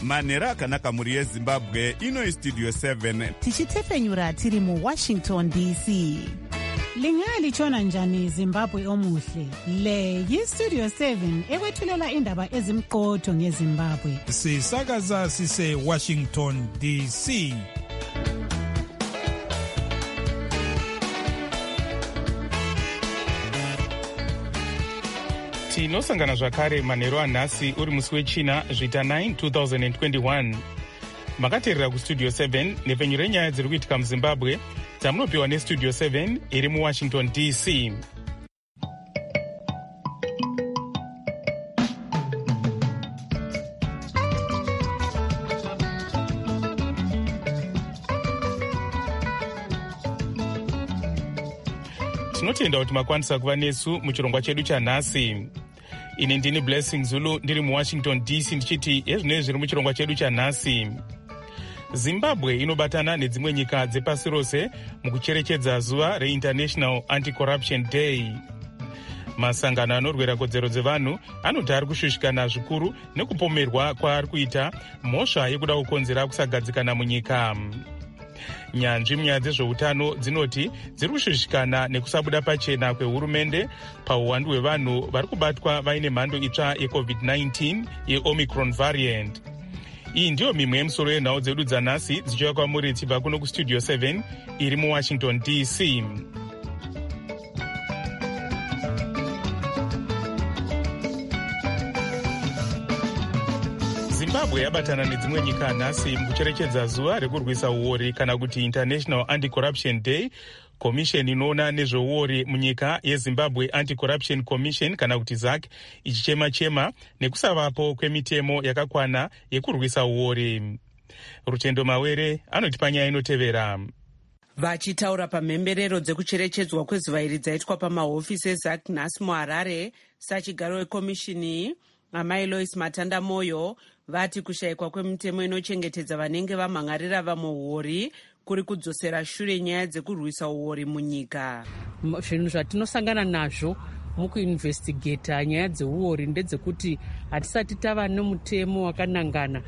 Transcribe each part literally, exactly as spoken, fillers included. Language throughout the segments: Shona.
manhero akanaka mhuri yezimbabwe. Ino Studio seven tichitepfenyura tiri muWashington D C. Lingalitshona njani Zimbabwe omuhle? Le yiStudio seven ekwethulela indaba ezimqotho ngeZimbabwe. Sisakaza sise Washington D C. Tinosangana zvakare manhero anhasi uri musi wechina zvita nine two thousand twenty-one. Makateerera kuStudio seven nepfenyu renyaya dziri kuitika muZimbabwe dzamunopiwa neStudio seven iri muWashington D C. Tinotenda kuti makwanisa kuva nesu muchirongwa chedu chanhasi. Ine ndini Blessing Zulu ndiri muWashington D C ndichiti ezvinezvi zviri muchirongwa chedu chanhasi. Zimbabwe inobatana nedzimwe nyika dzepasi rose mukucherechedza zuva reInternational Anti-Corruption Day. Masangano anorwera kodzero dzevanhu anoti ari kushushikana zvikuru nekupomerwa kwaari kuita mhosva yekuda kukonzera kusagadzikana munyika. Nyanzvi munyaya dzezveutano dzinoti dziri kushushikana nekusabuda pachena kwehurumende pauwandu hwevanhu vari kubatwa vaine mhando itsva yeCovid nineteen yeOmicron variant. Iyi ndiyo mimwe yemusoro yenhau dzedu dzanhasi dzichiuya kwamuri dzibva kuno kuStudio seven iri muWashington D C. Zimbabwe yabatana nedzimwe nyika nhasi mukucherechedza zuva rekurwisa uori kana kuti International Anti-Corruption Day. Komisheni inoona nezveuori munyika yeZimbabwe Anti-Corruption Commission kana kuti Z A C ichichema-chema nekusavapo kwemitemo yakakwana yekurwisa uori. Rutendo Mawere anoti panyaya inotevera. Vachitaura pamhemberero dzekucherechedzwa kwezuva iri dzaitwa pamahofisi eZ A C nhasi muHarare, sachigaro wekomishini amai Lois Matanda Moyo vati kushayikwa kwemitemo inochengetedza vanenge vamhangarira vamwe uori kuri kudzosera shure nyaya dzekurwisa uori munyika. Zvinhu zvatinosangana nazvo mukuinvestigeta nyaya dzeuori ndedzekuti hatisati tava nemutemo wakanangana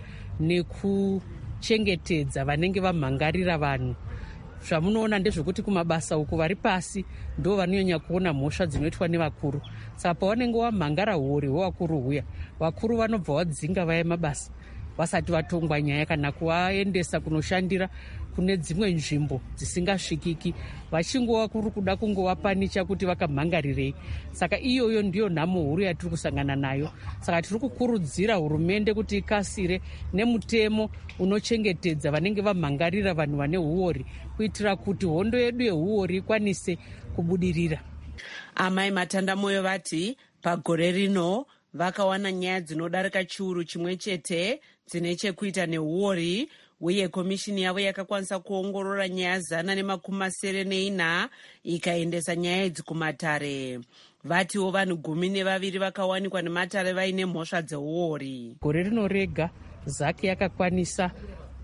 nekuchengetedza vanenge vamhangarira vanhu. Zvamunoona ndezvekuti kumabasa uku vari pasi ndo vanonyanya kuona mhosva dzinoitwa nevakuru. Saka pavanenge wamhangara uori hwevakuru huya, vakuru vanobva vadzinga vaya mabasa vasati vatongwa nyaya kana kuvaendesa kunoshandira kune dzimwe nzvimbo dzisingasvikiki vachingova kuri kuda kungovapanicha kuti vakamhangarirei. Saka iyoyo ndiyo nhamo huru yatiri kusangana nayo. Saka tiri kukurudzira hurumende kuti ikasire nemutemo unochengetedza vanenge vamhangarira vanhu vane uori kuitira kuti hondo yedu yeuori ikwanise kubudirira. Amai Matanda Moyo vati pagore rino vakawana nyaya dzinodarika chiuru chimwe chete dzine chekuita neuori, uye komishini yavo yakakwanisa kuongorora nyaya zana nemakumi masere neina ikaendesa nyaya idzi kumatare. Vatiwo vanhu gumi nevaviri vakawanikwa nematare vaine mhosva dzeuori. Gore rino rega Z A C yakakwanisa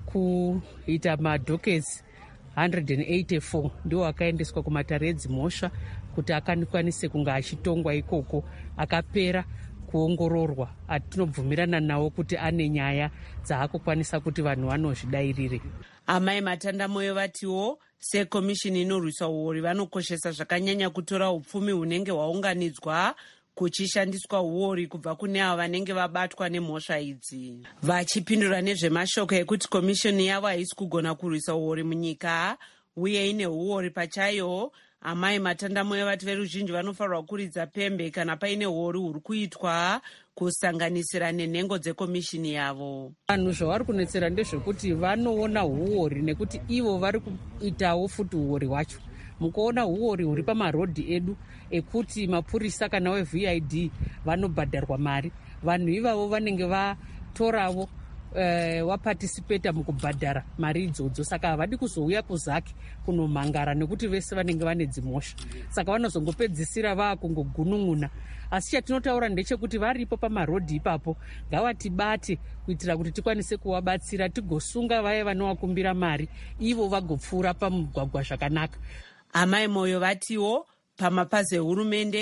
kuita madhokesi one hundred eighty-four ndiwo akaendeswa kumatare edzimhosva kuti akakwanise kunga achitongwa ikoko, akapera kuongororwa. Atinobvumirana nawo kuti ane nyaya dzaakukwanisa kuti vanhu vanozvidairire. Amai Matanda Moyo vatiwo sekomishini inorwisa uori vanokoshesa zvakanyanya kutora upfumi hunenge hwaunganidzwa kuchishandiswa uori kubva kune avo vanenge vabatwa nemhosva idzi. Vachipindura nezvemashoko ekuti komishini yavo haisi kugona kurwisa uori munyika uye ine uori pachayo, amai Matanda Moyo vati veruzhinji vanofanirwa kuridza pembe kana paine uori huri kuitwa kusanganisira nenhengo dzekomishini yavo. Vanhu zvavari kunetsera ndezvekuti vanoona uori nekuti ivo vari kuitawo futi uori hwacho. Mukuona uori huri pamarodhi edu ekuti mapurisa kana weV I D vanobhadharwa mari. Vanhu ivavo vanenge vatoravo Uh, wapatisipeta mukubhadhara mari idzodzo. Saka havadi kuzouya kuZ A C kunomhangara nekuti vese vanenge vane dzimhosva, saka vanozongopedzisira vaakungogunun'una. Asi chatinotaura ndechekuti varipo pamarodhi ipapo ngavatibate kuitira kuti tikwanise kuvabatsira tigosunga vaya vanovakumbira mari ivo vagopfuura pamugwagwa zvakanaka. Amai Moyo vatiwo pamapazi ehurumende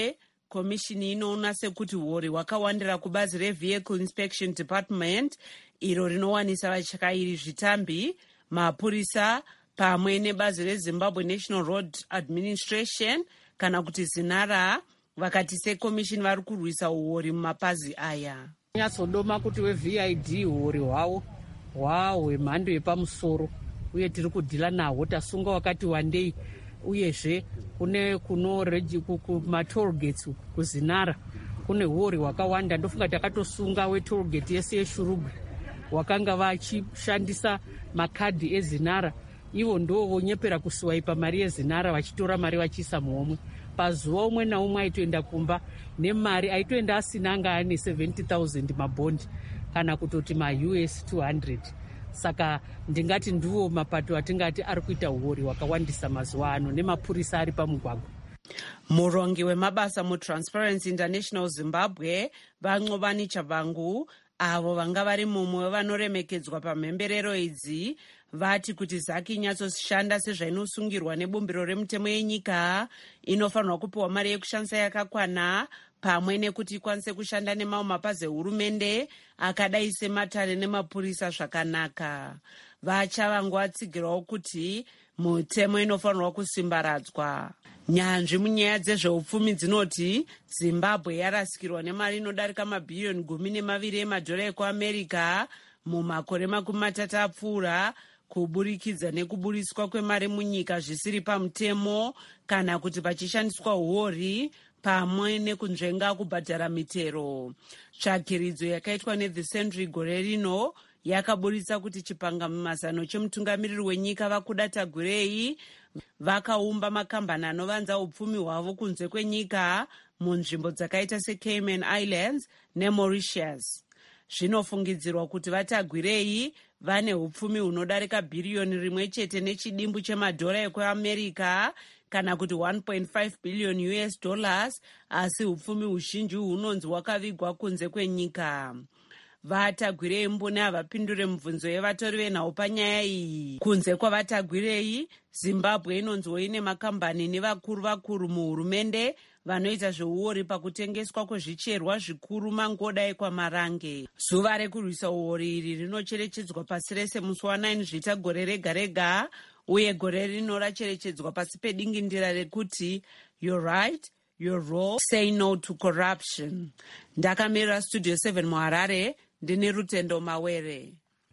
komishini inoona sekuti huori hwakawandira kubazi revehicle inspection department, iro rinowanisa vatyairi zvitambi, mapurisa pamwe nebazi rezimbabwe national road administration kana kuti zinara, vakati sekomishini vari kurwisa uori mumapazi aya. Nyatsodoma kuti wevid uori hwavo hwahwemhando yepamusoro uye tiri kudhila nahwo, tasunga wakati wandei. Uyezve kune kuno kumatolgates kuzinara kune uori hwakawanda. Ndofunga takatosunga wetolgate yese yeshurugwi wakanga vachishandisa makadhi ezinara. Ivo ndo vonyepera kuswaipa mari yezinara vachitora mari vachiisa muhomwe. Pazuva umwe naumwe aitoenda kumba nemari aitoenda asina anga ane seventy thousand mabondi kana kutoti ma-U S two hundred. Saka ndingati ndiwo mapato atingati ari kuita uori hwakawandisa mazuva ano nemapurisa ari pamugwagwa. Murongi wemabasa muTransparency International Zimbabwe Vanqobani Chabangu, avo vanga vari mumwe wevanoremekedzwa pamhemberero idzi, vati kuti zaki inyatsoshanda sezvainosungirwa nebumbiro remutemo yenyika, inofanirwa kupiwa mari yekushandisa yakakwana, pamwe nekuti ikwanise kushanda nemamwe mapazi ehurumende akadai sematare nemapurisa zvakanaka. Vachavangu vatsigirawo kuti mutemo inofanirwa kusimbaradzwa. Nyanzvi munyaya dzezveupfumi dzinoti Zimbabwe yarasikirwa nemari inodarika mabhiriyoni gumi nemaviri emadhora ekuamerica mumakore makumi matatu apfuura, kuburikidza nekuburiswa kwemari munyika zvisiri pamutemo kana kuti pachishandiswa huori pamwe nekunzvenga kubhadhara mitero. Tsvakiridzo yakaitwa neThe Century gore rino yakaburitsa kuti chipangamazano chemutungamiriri wenyika Vakuda Tagurei vakaumba makambani anovanza upfumi hwavo kunze kwenyika munzvimbo dzakaita seCayman Islands neMauritius. Zvinofungidzirwa kuti vaTagurei vane upfumi hunodarika bhiriyoni rimwe chete nechidimbu chemadhora ekuamerica kana kuti one point five billion U S dollars, asi upfumi huzhinji hunonzi hwakavigwa kunze kwenyika. VaTagurei mbune havapindure mibvunzo yevatori venhau panyaya iyi. Kunze kwavaTagurei, Zimbabwe inonziwo ine makambani nevakuru vakuru muhurumende vanoita zveuori pakutengeswa kwezvicherwa zvikuru mangodai kwaMarange. Zuva rekurwisa uori iri rinocherechedzwa pasi rese musi wa9 Zvita gore rega rega, uye gore rino racherechedzwa pasi pedingindira rekuti You're right, you're wrong, say no to corruption. Ndakamirira Studio seven muHarare, ndine Rutendo Mawere.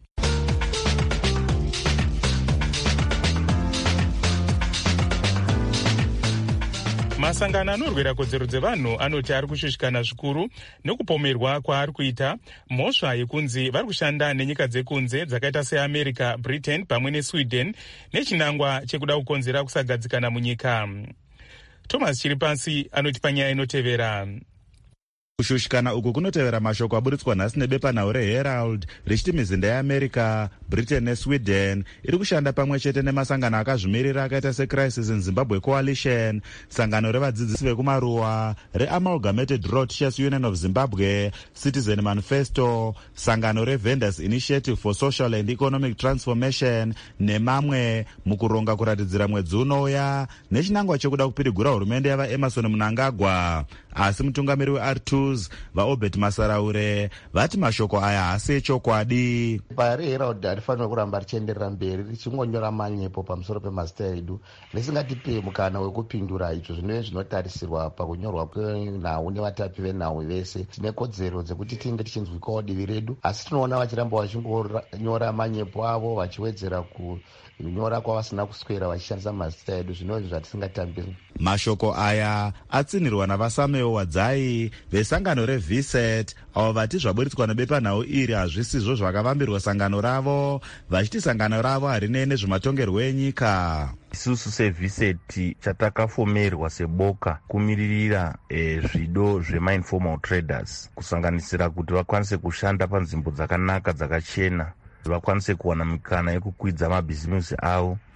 Masangano anorwira kodzero dzevanhu anoti ari kushushikana zvikuru nekupomerwa kwaari kuita mhosva yekunzi vari kushanda nenyika dzekunze dzakaita seAmerica, Britain pamwe neSweden nechinangwa chekuda kukonzera kusagadzikana munyika. Thomas Chiripansi anoti panyaya inotevera. Kushushikana uku kunotevera mashoko aburitswa nhasi nebepanhau reHerald richiti mizinda yeAmerica, Britain neSweden iri kushanda pamwe chete nemasangano akazvimirira akaita seCrisis in Zimbabwe Coalition, sangano revadzidzisi vekumaruwa, reAmalgamated Rural Teachers Union of Zimbabwe, Citizen Manifesto, sangano reVendors Initiative for Social and Economic Transformation nemamwe, mukuronga kuratidzira mwedzi unouya nechinangwa chekuda kupirigura hurumende yavaEmerson Mnangagwa. Asi mutungamiri weR two vaObert Masaraure vati mashoko aya haasi echokwadi. Pari Herald harifanira kuramba richienderera mberi richingonyora manyepo pamusoro pemazita edu risingatipe mukana wekupindura izvo zvinove zvinotarisirwa pakunyorwa kwenhau nevatapi venhau vese. Tine kodzero dzekuti tinge tichinzwikawo divi redu, asi tinoona vachiramba vachingonyora manyepo avo vachiwedzera ku nyora kwavasina kuswera vachishandisa mazita edu, zvinova zvatisingatambiri. Mashoko aya atsinirwa navaSamuel Wadzai vesangano reVset, avo vati zvaburitswa nebepanhau iri hazvisizvo zvakavambirwa sangano ravo, vachiti sangano ravo harinei nezvematongerwo enyika. Isusu seVset chatakafomerwa seboka kumiririra e, zvido zvemainformal traders, kusanganisira kuti vakwanise kushanda panzvimbo dzakanaka dzakachena, vakwanise kuwana mikana yekukwidza mabhizimusi avo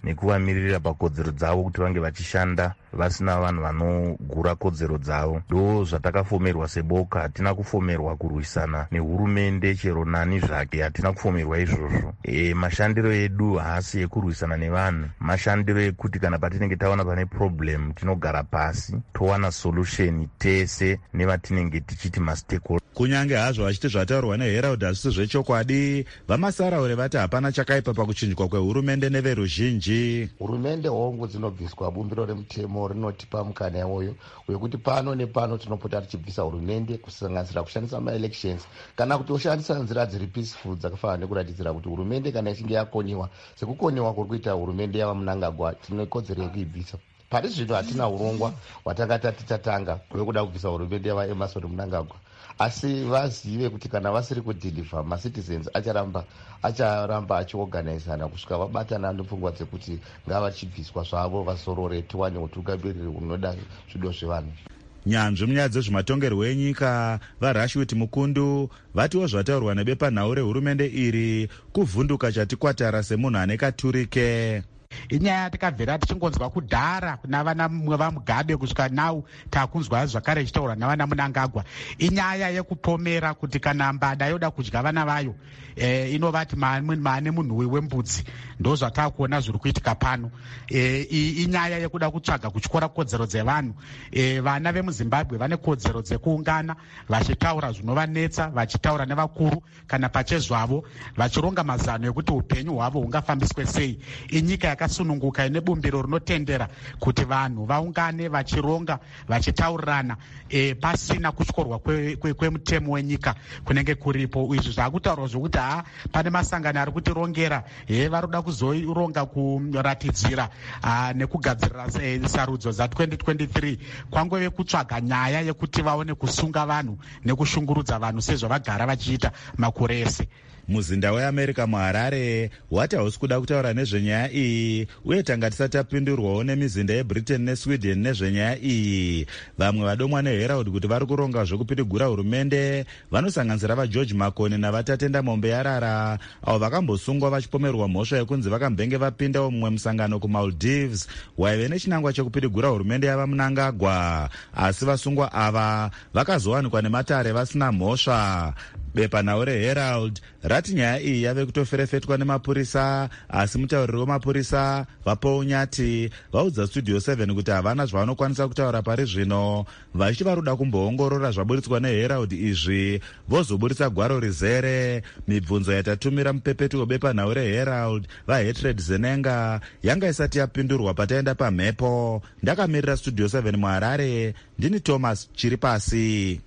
nekuvamiririra pakodzero dzavo kuti vange vachishanda vasina vanhu vanogura kodzero dzavo. Ndo zvatakafomerwa seboka. Hatina kufomerwa kurwisana nehurumende chero nani zvake, hatina kufomerwa izvozvo. E, mashandiro edu haasi ekurwisana nevanhu, mashandiro ekuti kana patinenge taona pane problem tinogara pasi towana solution tese nevatinenge tichiti mastakeholder. Kunyange hazvo vachiti zvataurwa neHerald hazvisi zvechokwadi, vamasaraure vati hapana chakaipa pakuchinjwa kwehurumende neveruzhinji. Hurumende hongu dzinobviswa, bumbiro remutemo rinotipa mukana iwoyo wekuti pano nepano tinopota tichibvisa hurumende kusanganisira kushandisa maelections kana kuti kushandisa nzira dziri peaceful dzakafanana nekuratidzira kuti hurumende kana ichinge yakoniwa sekukoniwa kuri kuita hurumende yava Mnangagwa tine kodzero yekuibvisa. Pari zvino hatina urongwa hwatakati titatanga wekuda kubvisa hurumende yava Emmerson Mnangagwa, asi vazive kuti kana vasiri kudhilivha macitizens acharamba acharamba achiorganizana kusvika vabatana nepfungwa dzekuti ngavachibviswa zvavo vazorore tiwane utungamiriri hunoda zvido zvevanhu. Nyanzvi munyaya dzezvematongerwo enyika vaRashwit Mukundu vatiwo zvataurwa nebepanhau rehurumende iri kuvhunduka chatikwatara semunhu ane katurike. Inyaya yatakabvira tichingonzwa kudhara navana vaMugabe kusvika nau takunzwa zvakare ichitaurwa navana Mnangagwa. Inyaya yekupomera kuti kana mbada yoda kudya vana vayo e, inovati maane munhu wembudzi. Ndo zvatakuona zviri kuitika pano. E, inyaya yekuda kutsvaga kutyora kodzero dzevanhu. E, vana vemuZimbabwe vane kodzero dzekuungana vachitaura zvinovanetsa, vachitaura nevakuru kana pachezvavo, vachironga mazano ekuti upenyu hwavo hungafambiswe sei. Inyika yakasununguka ine bumbiro rinotendera kuti vanhu vaungane vachironga vachitaurirana e, pasina kutyorwa kwemutemo kwe, kwe wenyika kunenge kuripo. Izvi zvakutaurwa zvokuti ha pane masangano ari kutirongera he varoda kuzoronga kuratidzira nekugadzirira e, sarudzo za twenty twenty-three kwangove kutsvaga nyaya yekuti vaone kusunga vanhu nekushungurudza vanhu sezvo vagara vachiita makore ese. Muzinda weAmerica muHarare wati hausi kuda kutaura nezvenyaya iyi uye tanga tisati tapindurwawo nemizinda yeBritain neSweden nezvenyaya iyi. Vamwe vadomwa neHerald kuti vari kuronga zvekupitigura hurumende vanosanganisira vaGeorge Makoni navaTatenda Mombe Yarara avo vakambosungwa vachipomerwa mhosva yekunzi vakambenge vapindawo mumwe musangano kuMaldives waive nechinangwa chekupitigura hurumende yava Mnangagwa, asi vasungwa ava vakazowanikwa nematare vasina mhosva. Bepanhau reHerald rati nyaya iyi yave kutoferefetwa nemapurisa, asi mutauriri wemapurisa vaPaul Nyati vaudza Studio seven kuti havana zvavanokwanisa kutaura pari zvino, vachiti varuda kumboongorora zvaburitswa neHerald izvi vozoburitsa gwaro rizere. Mibvunzo yatatumira mupepeti webepanhau reHerald vaHatred Zenenga yanga isati yapindurwa pataenda pamhepo. Ndakamirira Studio seven muHarare, ndini Thomas Chiripasi.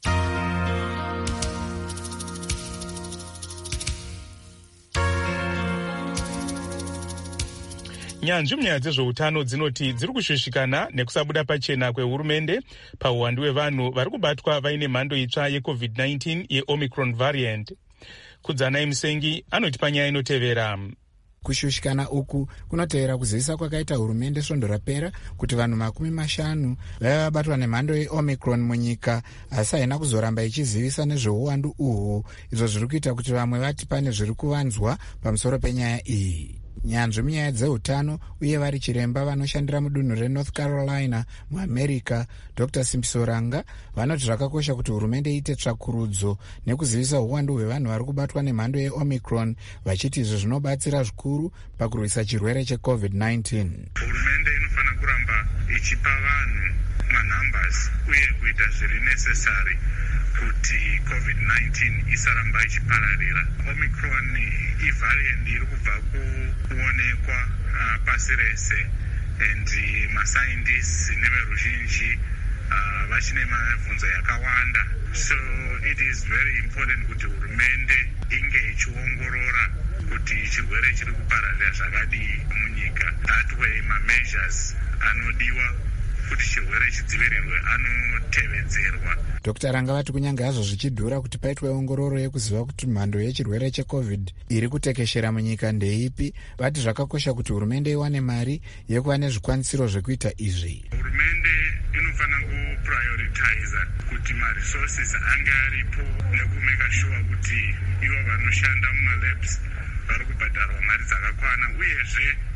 Nyanzvi munyaya dzezveutano dzinoti dziri kushushikana nekusabuda pachena kwehurumende pauwandu hwevanhu vari kubatwa vaine mhando itsva yecovid nineteen yeomicron variant. Kudzanai Musengi anoti panyaya inotevera. Kushushikana uku kunotevera kuzivisa kwakaita hurumende svondo rapera kuti vanhu makumi mashanu vaiva vabatwa nemhando yeomicron munyika, asi haina kuzoramba ichizivisa nezveuwandu uhwu, izvo zviri kuita kuti vamwe vati pane zviri kuvanzwa pamusoro penyaya iyi. Nyanzvi munyaya dzeutano uye vari chiremba vanoshandira mudunhu reNorth Carolina muAmerica, Doctor Simbisoranga vanoti zvakakosha kuti hurumende iite tsvakurudzo nekuzivisa uwandu hwevanhu vari kubatwa nemhando yeomicron, vachiti izvo zvinobatsira zvikuru pakurwisa chirwere checovid nineteen. Hurumende inofanira kuramba ichipa vanhu manumbers uye kuita zviri necessary kuti covid nineteen isaramba ichipararira. Omicron ivariant iri kubva kuonekwa uh, pasi rese, and mascientists neveruzhinji uh, vachine mabvunzo yakawanda, so it is very important kuti hurumende inge ichiongorora kuti chirwere chiri kupararira zvakadii munyika. That way mameasures anodiwa kuti chirwere chidzivirirwe anotevedzerwa. Dokta Ranga vati kunyange hazvo zvichidhura kuti paitwe ongororo yekuziva kuti mhando yechirwere checovid iri kutekeshera munyika ndeipi, vati zvakakosha kuti hurumende iwane mari yekuva nezvikwanisiro zvekuita izvi. Hurumende inofanira kuprioritiza kuti maresources ange aripo nekumeka sure kuti ivo vanoshanda mumalabs vari kubhadharwa mari dzakakwana, uyezve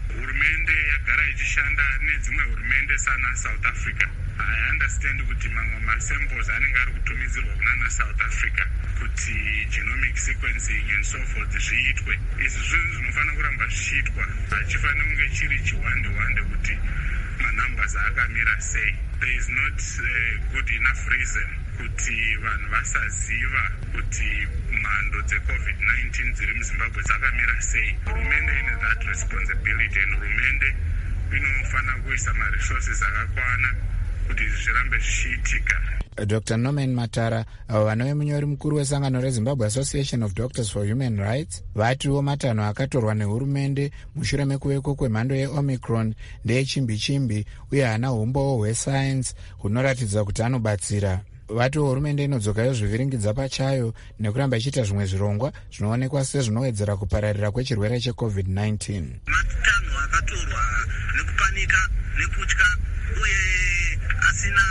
hurumende yagara ichishanda nedzimwe hurumende sana South Africa. I understand kuti mamwe masamples anenge ari kutumidzirwa kunana South Africa kuti genomic sequencing and so forth zviitwe. Izvi zvinhu zvinofanira kuramba zvichiitwa. Hachifanira kunge chiri chiwande wande kuti manumbers akamira sei. There is not a good enough reason kuti vanhu vasaziva kuti mhando dzecovid nineteen dziri muZimbabwe dzakamira sei. Hurumende ine that responsibility and hurumende inofanira kuisa maresources akakwana kuti zvirambe zvichiitika. Dr Norman Matara, avo vanove munyori mukuru wesangano reZimbabwe Association of Doctors for Human Rights, vatiwo matanho akatorwa nehurumende mushure mekuveko kwemhando yeomicron ndeyechimbi-chimbi uye hana umbowo hwesayensi hunoratidza kuti anobatsira. Vatiwo hurumende inodzokayo zvivhiringidza pachayo nekuramba ichiita zvimwe zvirongwa zvinoonekwa sezvinowedzera kupararira kwechirwere checovid nineteen. Matanho akatorwa nekupanika nekutya uye asina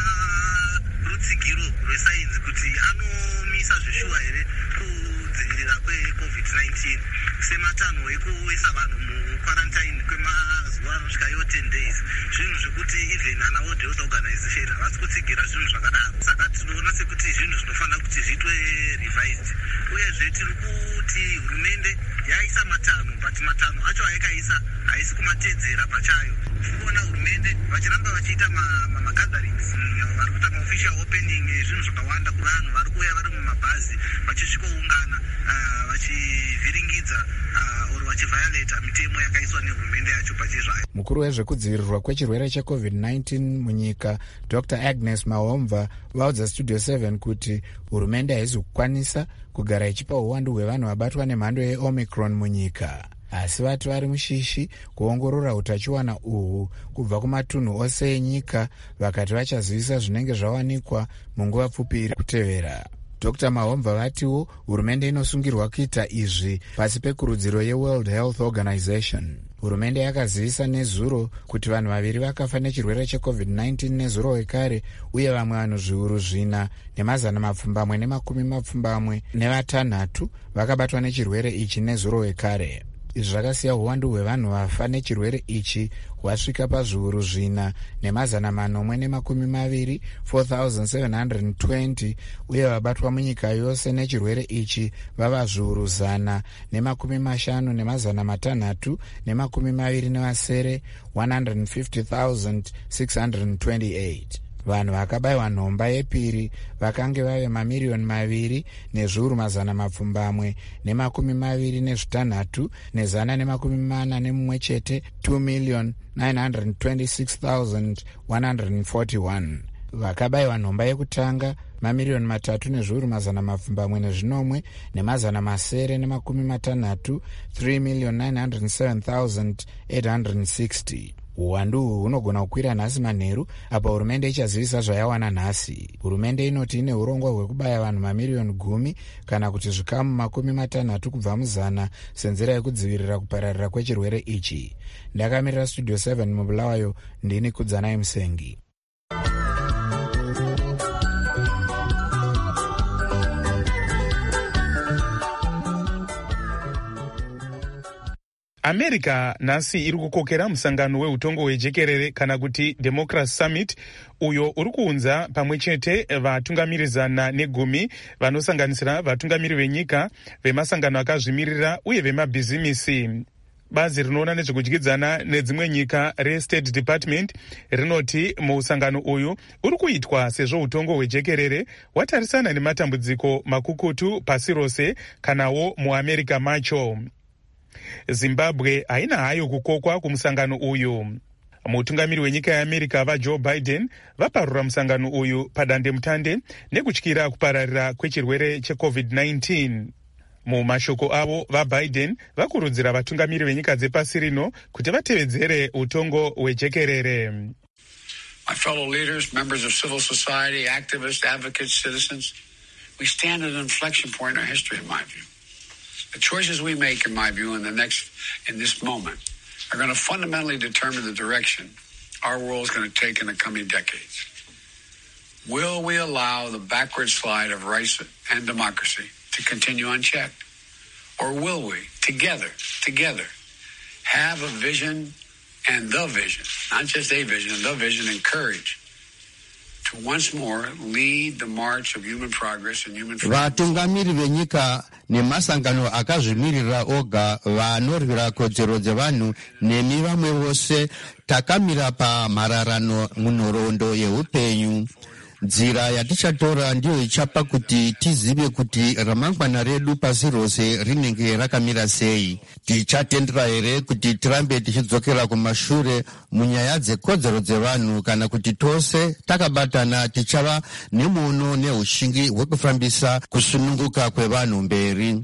rutsigiro rwesainzi kuti anomisa zvishuwa here kudzivirira kwecovid nineteen, sematanho ekuisa vanhu mukwarantine kwemazuva anosvika yo ten days, zvinhu zvekuti even ana world health organization havasi kutsigira zvinhu zvakadaro. Saka tinoona sekuti zvinhu zvinofanira kuti zviitwe revised. Uyezve tiri kuti hurumende yaisa matanho, but matanho acho ayakaisa haisi kumatedzera pachayo. Tikuona hurumende vachiramba vachiita magatherings, vari kuita maofficial opening, zvinhu zvakawanda kuvanhu vari kuuya vari mumabhazi vachisvikoungana vachivhiringidza or vachiviolata mitemo yakaiswa nehurumende yacho pachezvayo. Mukuru wezvekudzivirirwa kwechirwere checovid nineteen munyika Dr Agnes Mahomva vaudza Studio seven kuti hurumende haisi kukwanisa kugara ichipa uwandu hwevanhu vabatwa nemhando yeomicron munyika, asi vati vari mushishi kuongorora utachiwana uhu kubva kumatunhu ose enyika, vakati vachazivisa zvinenge zvawanikwa munguva pfupi iri kutevera. Dr Mahomva vatiwo hurumende inosungirwa kuita izvi pasi pekurudziro yeWorld Health Organization. Hurumende yakazivisa nezuro kuti vanhu vaviri vakafa nechirwere checovid nineteen nezuro wekare, uye vamwe vanhu zviuru zvina nemazana mapfumbamwe nemakumi mapfumbamwe nevatanhatu vakabatwa nechirwere ichi nezuro wekare. Izvi zvakasiya uwandu hwevanhu vafa nechirwere ichi hwasvika pazviuru zvina nemazana manomwe nemakumi maviri four thousand seven hundred twenty, uye vabatwa munyika yose nechirwere ichi vava zviuru zana nemakumi mashanu nemazana matanhatu nemakumi maviri nevasere one hundred fifty thousand six hundred twenty-eight. Vanhu vakabayiwa nhomba yepiri vakange vave mamiriyoni maviri nezviuru mazana mapfumbamwe nemakumi maviri nezvitanhatu nezana nemakumi mana nemumwe chete two million nine hundred twenty-six thousand one hundred forty-one. Vakabayiwa nhomba yekutanga mamiriyoni matatu nezviuru mazana mapfumbamwe nezvinomwe nemazana masere nemakumi matanhatu three million nine hundred seven thousand eight hundred sixty. Uwandu uhu hunogona kukwira nhasi manheru apa hurumende ichazivisa zvayawana nhasi. Hurumende inoti ine urongwa hwekubaya vanhu mamiriyoni gumi kana kuti zvikamu makumi matanhatu kubva muzana senzira yekudzivirira kupararira kwechirwere ichi. Ndakamirira Studio seven mubulawayo, ndini Kudzanai Musengi. America nhasi iri kukokera musangano weutongo hwejekerere kana kuti Democracy Summit, uyo uri kuunza pamwe chete vatungamirizana negumi vanosanganisira vatungamiri venyika, vemasangano akazvimirira uye vemabhizimisi. Bazi rinoona nezvekudyidzana nedzimwe nyika reState Department rinoti musangano uyu uri kuitwa sezvo utongo hwejekerere watarisana nematambudziko makukutu pasi rose kanawo muAmerica macho. Zimbabwe haina hayo kukokwa kumusangano uyu. Mutungamiri wenyika yeAmerica vaJoe Biden vaparura musangano uyu padande mutande nekutyira kupararira kwechirwere checovid nineteen. Mumashoko avo vaBiden vakurudzira vatungamiri venyika dzepasi rino kuti vatevedzere utongo hwejekerere. My fellow leaders, members of civil society, activists, advocates, citizens, we stand at an inflection point in our history, in my view. The choices we make, in my view, in the next, in this moment, are going to fundamentally determine the direction our world is going to take in the coming decades. Will we allow the backward slide of rights and democracy to continue unchecked? Or will we, together, together, have a vision and the vision, not just a vision, the vision and courage to once more lead the march of human progress and human freedom. Vatungamiri venyika nemasangano akazvimirira oga vanorwira kodzero dzevanhu nemi vamwe vose takamira pamhararano munhoroondo yeupenyu. Nzira yatichatora ndiyo ichapa kuti tizive kuti ramangwana redu pasi rose rinenge rakamira sei. Tichatendera here kuti tirambe tichidzokera kumashure munyaya dzekodzero dzevanhu kana kuti tose takabatana tichava nemuono neushingi hwekufambisa kusununguka kwevanhu mberi.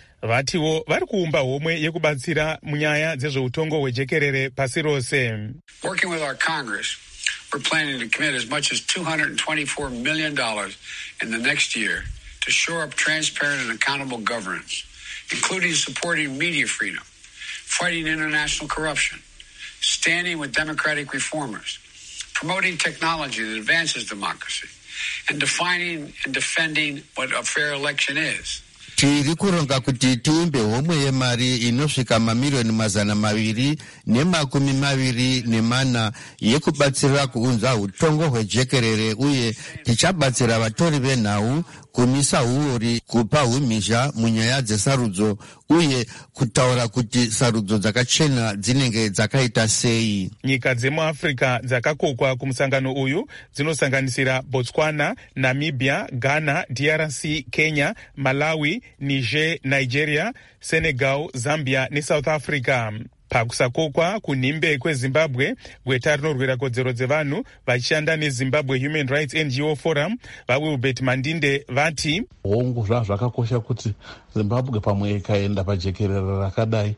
Vatiwo vari kuumba homwe yekubatsira munyaya dzezveutongo hwejekerere pasi rose. Working with our Congress, we're planning to commit as much as two hundred twenty-four million dollars in the next year to shore up transparent and accountable governance, including supporting media freedom, fighting international corruption, standing with democratic reformers, promoting technology that advances democracy, and defining and defending what a fair election is. Tiri kuronga kuti tiumbe homwe yemari inosvika mamilioni mazana maviri nemakumi maviri nemana yekubatsira kuunza utongo hwejekerere uye tichabatsira vatori venhau kumisa huori kupa umhizha munyaya dzesarudzo uye kutaura kuti sarudzo dzakachena dzinenge dzakaita sei. Nyika dzemuAfrica dzakakokwa kumusangano uyu dzinosanganisira Botswana, Namibia, Ghana, D R C, Kenya, Malawi, Niger, Nigeria, Senegal, Zambia neSouth Africa. Pakusakokwa kunhimbe kweZimbabwe gweta rinorwira kodzero dzevanhu vachishanda neZimbabwe Human Rights N G O Forum vaWilbert Mandinde vati hongu zvaa zvakakosha kuti Zimbabwe pamwe ikaenda pajekerere rakadai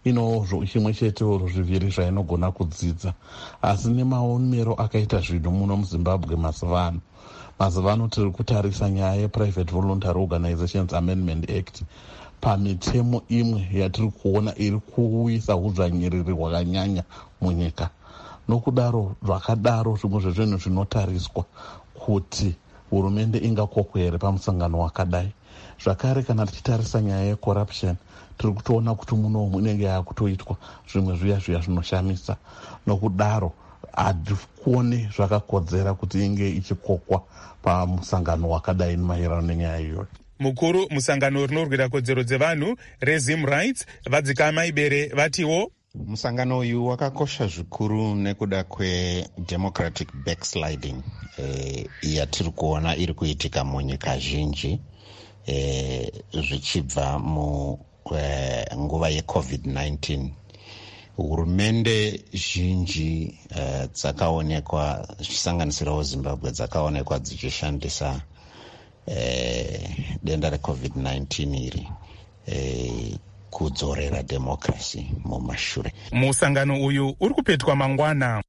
ino chimwe chete oro zviviri zvainogona kudzidza, asi nemaonero akaita zvinhu muno muZimbabwe mazuva ano. Mazuva ano tiri kutarisa nyaya yePrivate Voluntary Organizations Amendment Act pamitemo imwe yatiri kuona iri kuuyisa udzvanyiriri hwakanyanya munyika. Nokudaro zvakadaro zvimwe zvezvinhu zvinotariswa kuti hurumende ingakokwe here pamusangano wakadai. Zvakare kana tichitarisa nyaya yecorruption tiri kutoona kuti muno inenge yakutoitwa zvimwe zviya zviya zvinoshamisa. Nokudaro hatikuoni zvakakodzera kuti inge ichikokwa pamusangano wakadai maererano nenyaya iyoyo. Mukuru musangano rinorwira kodzero dzevanhu reZim Rights vadzikama ibere vatiwo musangano uyu wakakosha zvikuru nekuda kwedemocratic backsliding eh, yatiri kuona iri kuitika munyika zhinji eh, zvichibva mu eh, nguva yecovid nineteen. Hurumende zhinji eh, dzakaonekwa zvichisanganisirawo Zimbabwe dzakaonekwa dzichishandisa eh, denda recovid nineteen iri eh, kudzorera demokrasi mumashure. Musangano uyu uri kupetwa mangwana.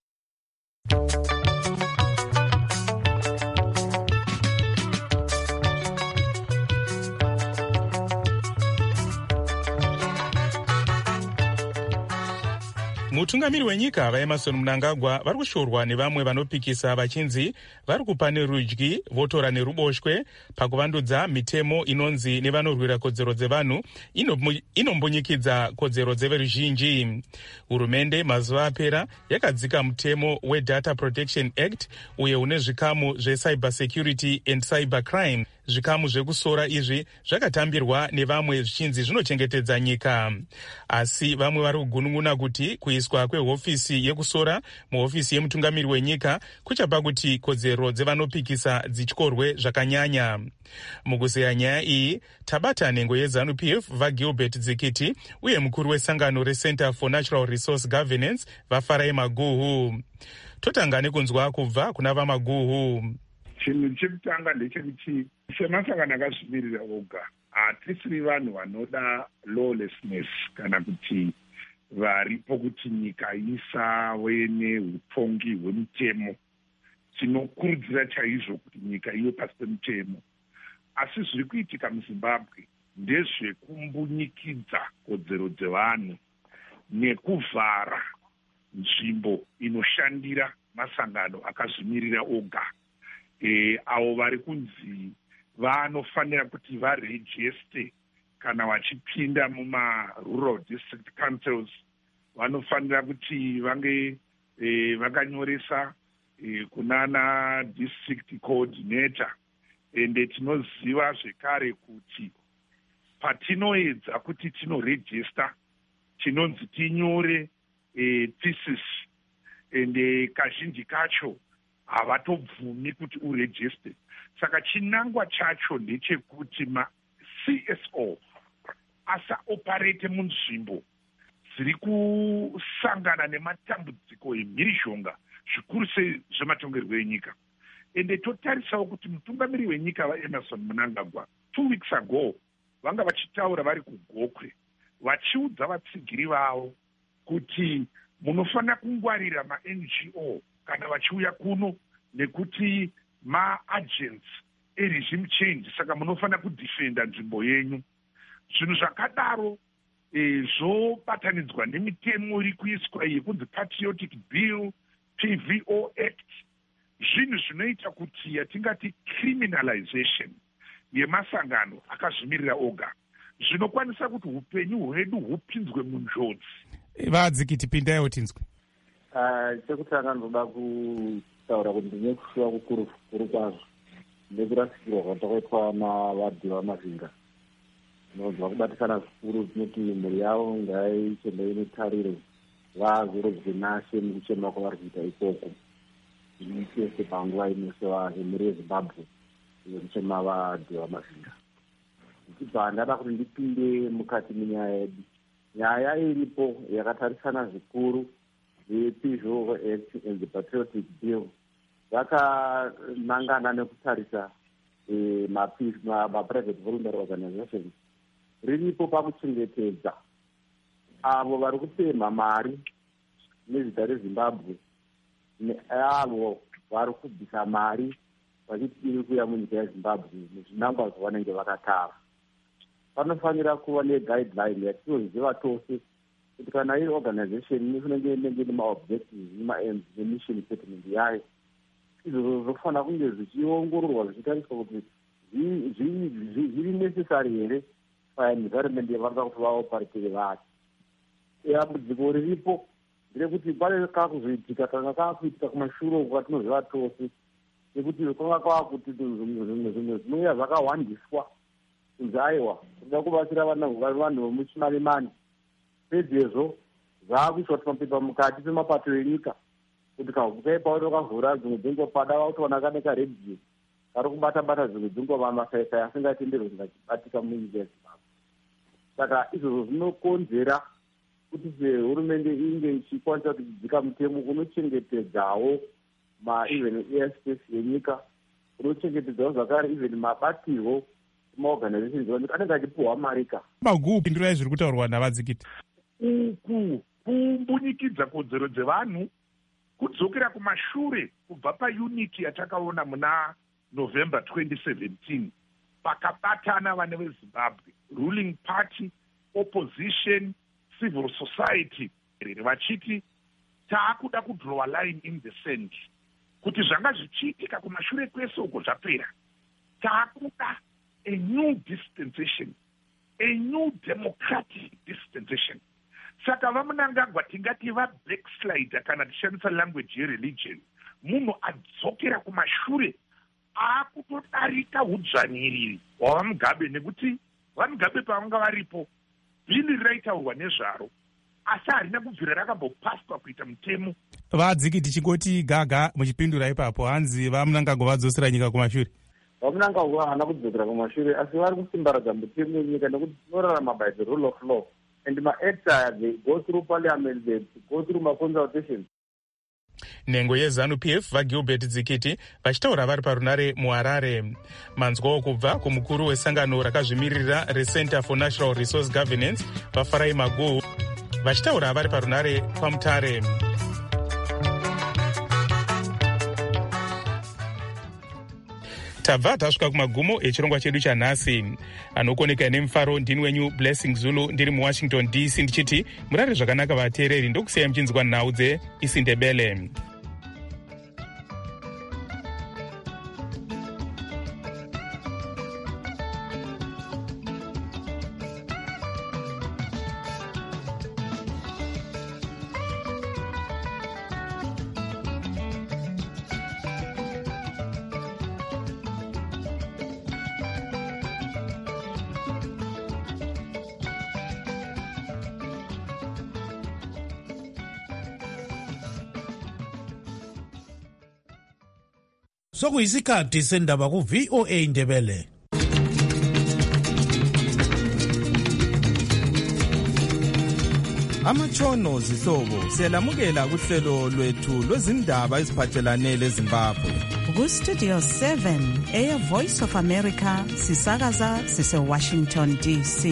Mutungamiri wenyika vaEmerson Mnangagwa vari kushorwa nevamwe vanopikisa vachinzi vari kupa nerudyi votora neruboshwe pakuvandudza mitemo inonzi nevanorwira kodzero dzevanhu inombonyikidza kodzero dzeveruzhinji. Hurumende mazuva apera yakadzika mutemo weData Protection Act uye une zvikamu zveCyber Security and Cyber Crime. Zvikamu zvekusora izvi zvakatambirwa nevamwe zvichinzi zvinochengetedza nyika. Asi vamwe vari kugunun'una kuti kuiswa kwehofisi yekusora muhofisi yemutungamiri wenyika kuchapa kuti kodzero dzevanopikisa dzityorwe zvakanyanya. Mukuzeya nyaya iyi tabata nhengo yeZANU-P F vaGilbert Dzikiti uye mukuru wesangano reCenter for Natural Resource Governance vaFarai Maguhu. Totanga nekunzwa kubva kuna vaMaguhu. Chinhu chekutanga ndechekuti semasangano akazvimirira oga hatisiri vanhu vanoda lawlessness kana kuti varipo kuti nyika isave neutongi hwemutemo. Tinokurudzira chaizvo kuti nyika ive pasi pemutemo, asi zviri kuitika muZimbabwe ndezvekumbunyikidza kodzero dzevanhu nekuvhara nzvimbo inoshandira masangano akazvimirira oga. E, avo vari kunzi vanofanira kuti varejiste kana vachipinda mumarural district councils vanofanira kuti vange eh, vakanyoresa eh, kunana district coordinator. Ende tinoziva zvekare kuti patinoedza kuti tinoregister tinonzi tinyore eh, thesis, ende kazhinji kacho havatobvumi kuti uregister. Saka chinangwa chacho ndechekuti ma-C S O asaoperate munzvimbo dziri kusangana nematambudziko emhirizhonga zvikuru sei zvematongerwo enyika. Ende totarisawo kuti mutungamiri wenyika vaEmerson Mnangagwa two weeks ago vanga vachitaura vari kugokwe vachiudza vatsigiri vavo kuti munofanira kungwarira ma-N G O kana vachiuya kuno nekuti ma-agents e-regime change, saka munofanira kudefenda nzvimbo yenyu. Zvinhu zvakadaro e, zvobatanidzwa nemitemo iri kuiswa yekunzi Patriotic Bill, P V O Act, zvinhu zvinoita kuti yatingati criminalization yemasangano akazvimirira oga zvinokwanisa kuti upenyu hwedu hupinzwe munjodzi. Vadzikiti pindaiwo tinzwe. Chekutanga ndinoda kutaura kuti ndine kushuva kukuru kukuru kwazvo nekurasikirwa kwatakaitwa navadhiva mazinga. Ndinonzwa kubatisana zvikuru tinoti mhuri yavo ngaichende ine tariro vazorodzwe nashe nekuchema kwavari kuita ikoko. Zvinochese panguva inosewa hemhuri yeZimbabwe nekuchema vadhiva mazinga. Ndichibva ndada kuti ndipinde mukati menyaya yedu. Nyaya iripo yakatarisana zvikuru the P V O Act and the Patriotic Bill yakanangana nekutarisa ma-private voluntary organizations riripo pakuchengetedza avo vari kupemha mari nezita reZimbabwe neavo vari kubvisa mari vachiti iri kuya munyika yeZimbabwe nezvinangwa zvavanenge vakatara. Panofanira kuva neguideline yatinoziva tose kuti kana iri organization inofanenge inenge ine maobjectives nemaaims nemission statement yayo, izvo zvofanira kunge zvichiongororwa zvichitariswa kuti zviri necessary here paenvironment yavanoda kuti vaoparitire vacho. Dambudziko riripo nderekuti pane kakuzoitika kanga kakuitika kumashure uko kwatinoziva tose, nekuti kwanga kwakuti zvimwe zvimwe zvinouya zvakawandiswa kunzi aiwa kuda kubatsira vanhu vemuchimanemane, pedzezvo zvaakuiswa kuti mapepa mukati pemapato enyika kuti kaukai kavhura dzimwe dzenguva pada vakutoona kane karedhiyo kari kubata-bata dzimwe dzenguva masaisai asingatenderwi kungachibatika munyika yeZimbabwe. Saka izvozvo zvinokonzera kuti hurumende inge ichikwanisa kudzidzika mutemo unochengetedzawo ma-even airspace yenyika, unochengetedzawo zvakare even mabatirwo maorganizations anenge achipuhwa marika. Maguu pindurai zviri kutaurwa navadzikiti. Uku kumbunyikidza kodzero dzevanhu kudzokera kumashure kubva paunity yatakaona muna November twenty seventeen pakabatana vana veZimbabwe, ruling party, opposition, civil society, vachiti taakuda kudrowa line in the sand kuti zvanga zvichiitika kumashure kwese uko zvapera. Taakuda a new dispensation, a new democratic dispensation. Saka vaMnangagwa tingati va backslide kana tishandisa language yereligion, munhu adzokera kumashure akutodarika udzvaniriri hwavaMugabe, nekuti vaMugabe pavanga varipo bhili raitaurwa nezvaro asi harina kubvira rakambopaswa kuita mutemo. Vadzikiti chingoti gaga muchipindura ipapo, hanzi vaMnangagwa vadzosera nyika kumashure. vaMnangagwa havana kudzokera kumashure asi vari kusimbaradza mutemo wenyika nekuti tinorarama by the rule of law and ma-acts they go through parliament, they go through ma-consultations. Nhengo yeZanu P F vaGilbert Dzikiti vachitaura vari parunare muHarare. Manzwawo kubva kumukuru wesangano rakazvimirira reCenter for National Resource Governance vaFarai Maguu vachitaura vari parunare paMutare. Tabva tasvika kumagumo echirongwa chedu chanhasi. Anokoneka nemufaro ndini wenyu Blessing Zulu ndiri muWashington D C ndichiti murare zvakanaka vateereri, ndokusiyai muchinzwa nhau dzeIsindebele. sokuyisikhathi sendaba ku-V O A Ndebele. Amatshono zihlobo siyalamukela kuhlelo lwethu lwezindaba eziphathelane leZimbabwe. Ku-Studio seven, Air Voice of America, sisakaza sise-Washington D C.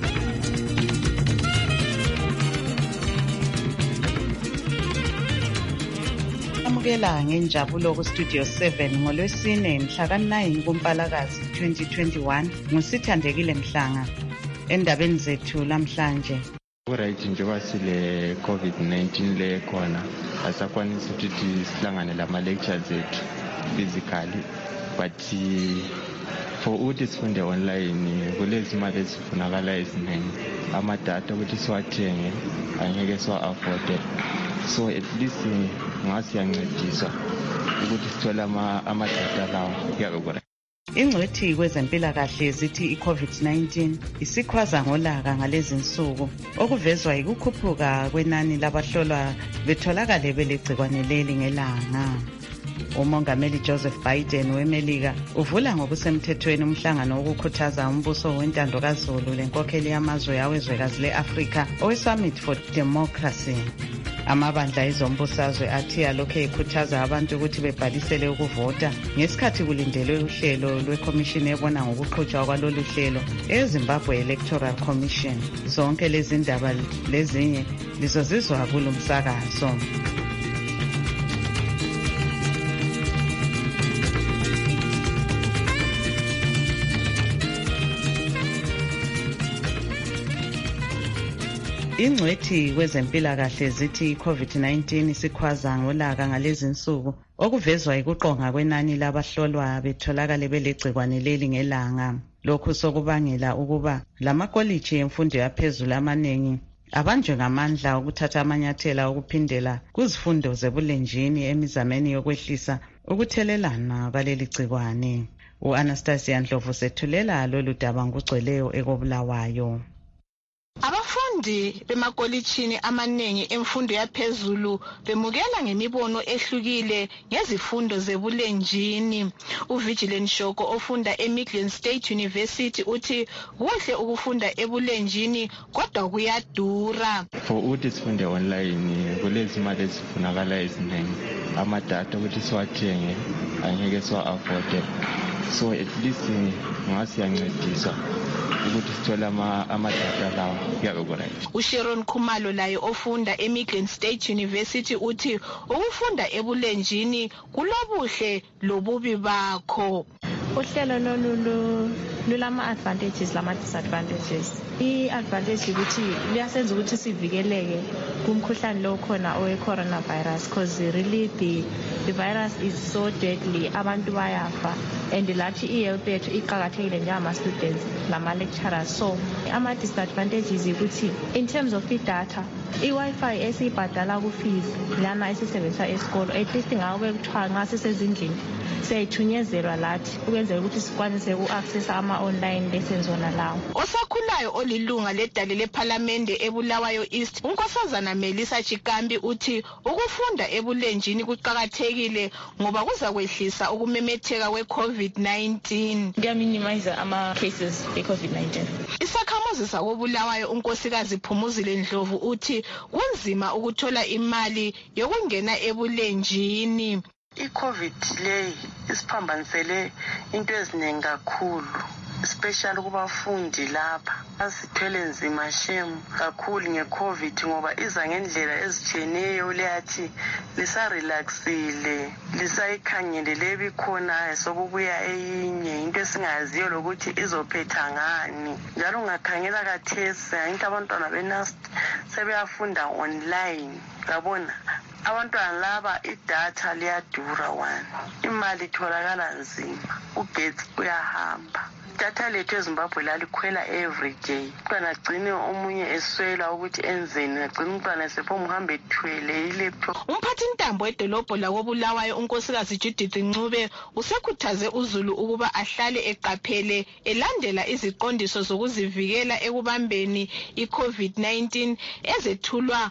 Amukela ngenjabulo ku-Studio seven ngolwesine mhla ka nine kuMpalakazi twenty twenty-one ngusithandekile Mhlanga. Endabeni zethu lamhlanje. Right, njengoba sile COVID nineteen le khona asakwanisi ukuthi sihlangane lama lectures ethu physically, but for ukuthi sifunde online kulezi imali ezifunakala eziningi, amadata ukuthi siwathenge angeke siwa-afford, so at least ngasi yancediswa ukuthi sithole amadata lawo kuyakubona. Ingcwethi kwezempilakahle zithi i-COVID nineteen isikhwaza ngolaka ngalezi nsuku, okuvezwa yikukhuphuka kwenani labahlolwa betholakale belegcikwane leli ngelanga. Umongameli Joseph Biden weMelika uvula ngokusemthethweni umhlangano wokukhuthaza umbuso wentando kaZulu lenkokheli yamazwe yawezwekazi le-Afrika owe-Summit for Democracy. Amabandla ezombusazwe athi alokhu ekhuthaza abantu ukuthi bebhalisele ukuvota ngesikhathi kulindelwe uhlelo lwekomishini ebona ngokuqhutshwa kwalolu hlelo eZimbabwe Electoral Commission. Zonke lezi ndaba lezinye lizozizwa kulo msakazo. Ingcwethi kwezempilakahle zithi i-COVID nineteen isikhwaza ngolaka ngalezi nsuku, okuvezwa yikuqonga kwenani labahlolwa betholakale belegcikwane leli ngelanga. Lokhu sokubangela ukuba lamakoliji emfundo yaphezulu amaningi abanjwe ngamandla ukuthatha amanyathela okuphindela kuzifundo zebulenjini emizameni yokwehlisa ukuthelelana kwaleli gcikwane. U-Anastasia Ndlovu sethulela lolu daba ngugcweleyo ekobulawayo. Abafundi bemakolitshini amaningi emfundo yaphezulu bemukela ngemibono ehlukile ngezifundo zebulenjini. uVigilance Shoko ofunda eMidrand State University uthi kuhle ukufunda ebulenjini kodwa kuyadura. For ukuthi sifunde online kulezi imali ezifunakala eziningi, amadata ukuthi siwathenge angeke siwa-afford, so at least ngasi yancediswa ukuthi sithole amadata lawo kuyakubona. uSharon Khumalo laye ofunda eMidrand State University uthi ukufunda ebulenjini kulobuhle lobubi bakho. Uhlelo lolu lulama advantages lama disadvantages. I-advantage ukuthi liyasenza ukuthi sivikeleke kumkhuhlane lo khona owe coronavirus, because really the, the virus is so deadly, abantu bayafa, and lathi i-health yethu iqakathekile njengama students lama lecturers. So ama disadvantages ukuthi in terms of i-data, i-Wi-Fi esiyibhadala ku-fees lana esisebenzisa esikolo, at least ngabe kuthiwa nxa sisezindlini siyayithunyezelwa lathi ukwenzela ukuthi sikwanise uku-accessa ama-online lessons wona lawo. Osakhulayo olilunga ledale lephalamende eBulawayo East, unkosazana Melissa Chikambi uthi ukufunda ebulenjini kuqakathekile ngoba kuza kwehlisa ukumemetheka kwe-COVID nineteen. Kuyaminimize ama-cases e-COVID nineteen. Isakhamuzi sakoBulawayo unkosikazi Phumuzile Ndlovu uthi kunzima ukuthola imali yokungena ebulenjini. I-COVID leyi isiphambanisele into eziningi kakhulu, especially kubafundi lapha. Asithwele nzima shame kakhulu nge-COVID ngoba iza ngendlela ezitshiyeneyo, leyathi lisa-relaxile, lisayikhangele lebi khona sokubuya eyinye into esingaziyo lokuthi izophetha ngani. Njalo ungakhangela kathesi into abantwana benast sebeyafunda online, yabona. Abantwana laba idatha liyadura one, imali itholakala nzima, ugetsi uyahamba. idatha lethu eZimbabwe lalikhwela every day. Umntwana agcine omunye eswela ukuthi enzeni, agcine umntwana sepho mhambe ethwele ilaptop. Umphathi ntambo edolobho lakobulawayo unkosikazi Judith Ncube usekhuthaze uZulu ukuba ahlale eqaphele elandela iziqondiso zokuzivikela ekubambeni i-COVID nineteen ezethulwa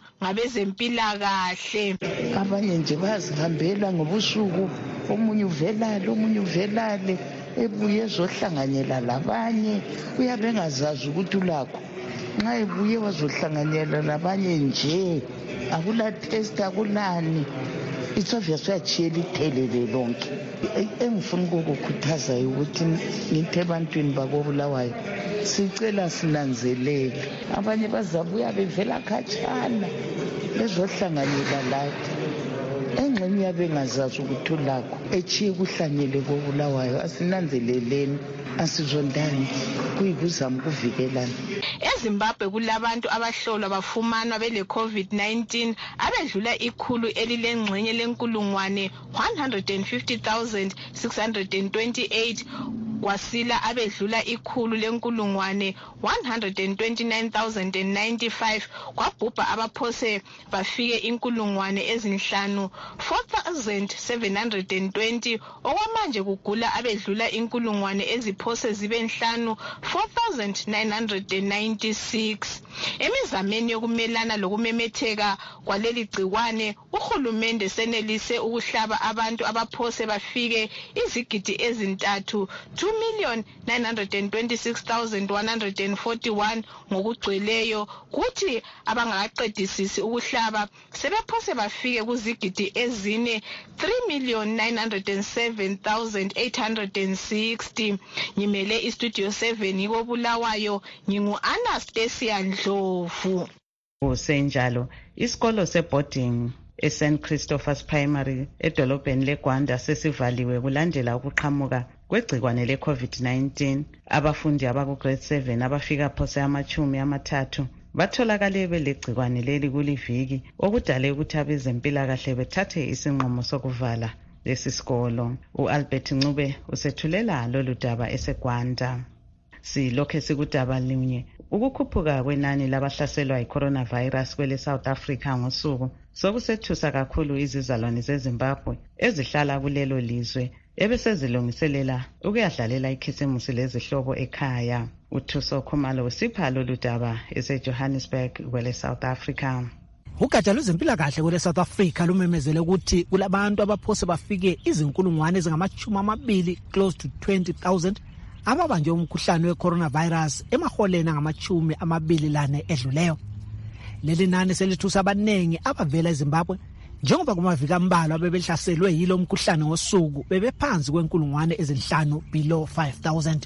ngabezempilakahle. Abanye nje bazihambela ngobusuku, omunye uvelale omunye uvelale ebuye ezohlanganyela labanye, uyabe engazazi ukuthi ulakho. Nxa ebuye wazohlanganyela labanye nje akula test akulani, it's obvious uyachiyela ithelele lonke. Engifuna ukukukhuthaza ukuthi ngithi ebantwini bakobulawayo sicela sinanzelele. Abanye bazabuya bevela khatshana bezohlanganyela lathi, engxenye yabe ngazazi ukuthi ulakho echiye kuhlanyele kobulawayo. Asinanzeleleni, asizondani, kuyikuzama ukuvikelana. EZimbabwe kulabantu abahlolwa bafumanwa bele COVID nineteen abedlula ikhulu elilengxenye lenkulungwane one hundred fifty thousand six hundred twenty-eight, kwasila abedlula ikhulu lenkulungwane one hundred twenty-nine thousand ninety-five, kwabhubha abaphose bafike inkulungwane ezinhlanu four thousand seven hundred twenty, okwamanje kugula abedlula inkulungwane eziphose zibe nhlanu four thousand nine hundred ninety-six. Emizameni yokumelana lokumemetheka kwaleli gciwane, uhulumende senelise ukuhlaba abantu abaphose bafike izigidi ezintathu two million nine hundred twenty-six thousand one hundred forty-one ngokugcweleyo, kuthi abangakaqedisisi ukuhlaba sebephose bafike kuzigidi ezine three million nine hundred seven thousand eight hundred sixty. Ngimele istudio seven ikobulawayo, ngingu Anastasia Ndlovu. Usenjalo isikolo seboarding eSaint Christopher's Primary edolobheni leGwanda sesivaliwe kulandela ukuqhamuka kwegcikwane le-COVID nineteen. Abafundi abaku-grade seven abafika phose amachumi amathathu batholakale belegcikwane leli kuliviki, okudale ukuthi abezempilakahle bethathe isinqumo sokuvala lesi sikolo. U-Albert Ncube usethulela lolu daba eseGwanda. Silokhe sikudaba linye ukukhuphuka kwenani labahlaselwa yi-coronavirus kwele South Africa ngosuku sokusethusa kakhulu izizalwane zeZimbabwe ezihlala kulelo lizwe ebesezilungiselela ukuyadlalela ikhisimusi lezihlobo ekhaya. UThuso Khumalo usipha lolu daba eseJohannesburg kwele South Africa. Ugatsha lwezempilakahle kwele South Africa lumemezele ukuthi kulabantu abaphose bafike izinkulungwane ezingamachumi amabili close to twenty thousand ababanjwe umkhuhlane we-coronavirus emaholeni angamachumi amabili lane edluleyo. Leli nani selithusa abanengi abavela eZimbabwe njengoba kumavika ambalwa bebehlaselwe yilo mkhuhlane ngosuku bebephansi kwenkulungwane ezinhlanu below five thousand.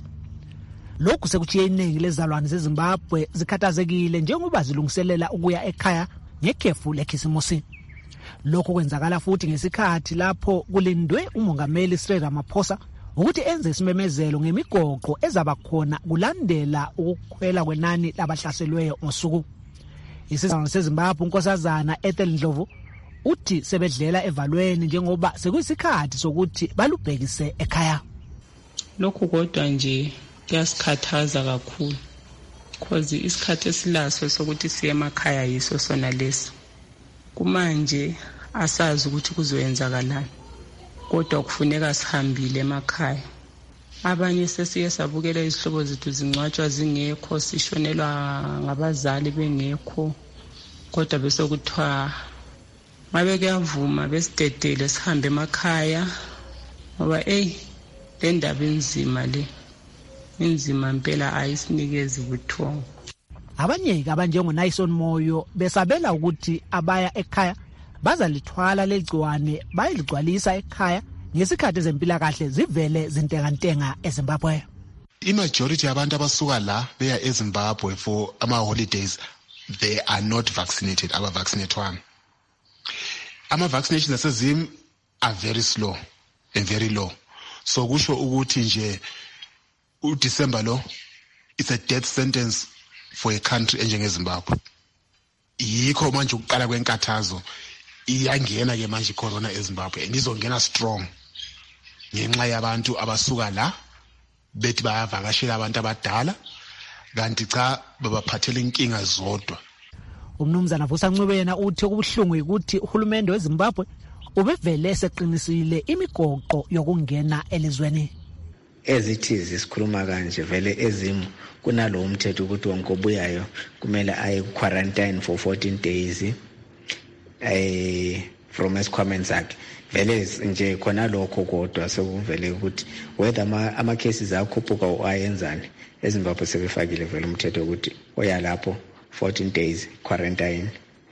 Lokhu sekuchiye iningi lezalwane zeZimbabwe zikhathazekile njengoba zilungiselela ukuya ekhaya ngekhefu lekhisimusi. Lokhu kwenzakala futhi ngesikhathi lapho kulindwe umongameli Cyril Ramaphosa ukuthi enze isimemezelo ngemigoqo ezaba khona kulandela ukukhwela kwenani labahlaselweyo ngosuku. Isizwe seZimbabwe unkosazana Ethel Ndlovu uthi sebedlela evalweni njengoba sekuyisikhathi sokuthi balubhekise ekhaya. Lokhu kodwa nje kuyasikhathaza kakhulu because isikhathi esilaso sokuthi siye emakhaya yiso sona leso. Kumanje asazi ukuthi kuzoyenzakalani, kodwa kufuneka sihambile emakhaya. Abanye sesiye sabukela izihlobo zethu zingcwatshwa zingekho, sishonelwa ngabazali bengekho, kodwa bese kuthiwa mabe kuyavuma besidedele sihambe emakhaya ngoba hey le ndaba inzima le inzima impela ayisinikezi ubuthongo. Abanye abanjengo Naison Moyo besabela ukuthi abaya ekhaya bazalithwala legciwane bayiligcwalisa ekhaya ngesikhathi ezempilakahle zivele zintengantenga eZimbabwe. Imajority yabantu abasuka la beya eZimbabwe for ama holidays they are not vaccinated, aba vaccinatwanga. Ama vaccinations asezim are very slow and very low. So kusho ukuthi nje u December lo it's a death sentence for a country enjenge Zimbabwe. Yikho manje ukuqala kwenkathazo iyangena ke manje corona eZimbabwe and izongena strong ngenxa yabantu abasuka la bethi bayavakashela abantu abadala kanti cha babaphathela inkinga zodwa. Umnumzana Vusa Ncube yena uthi okubuhlungu ukuthi uhulumende weZimbabwe ubevele seqinisile imigoqo yokungena elizweni. Ezithi zisikhuluma kanje vele ezimu kunalo umthetho ukuthi wonke obuyayo kumele aye quarantine for fourteen days eh from esikhwameni sakhe. Vele nje khona lokho kodwa sekuvele ukuthi whether ama ama cases akhuphuka ayenzani eZimbabwe sebefakile vele umthetho ukuthi oya lapho fourteen days quarantine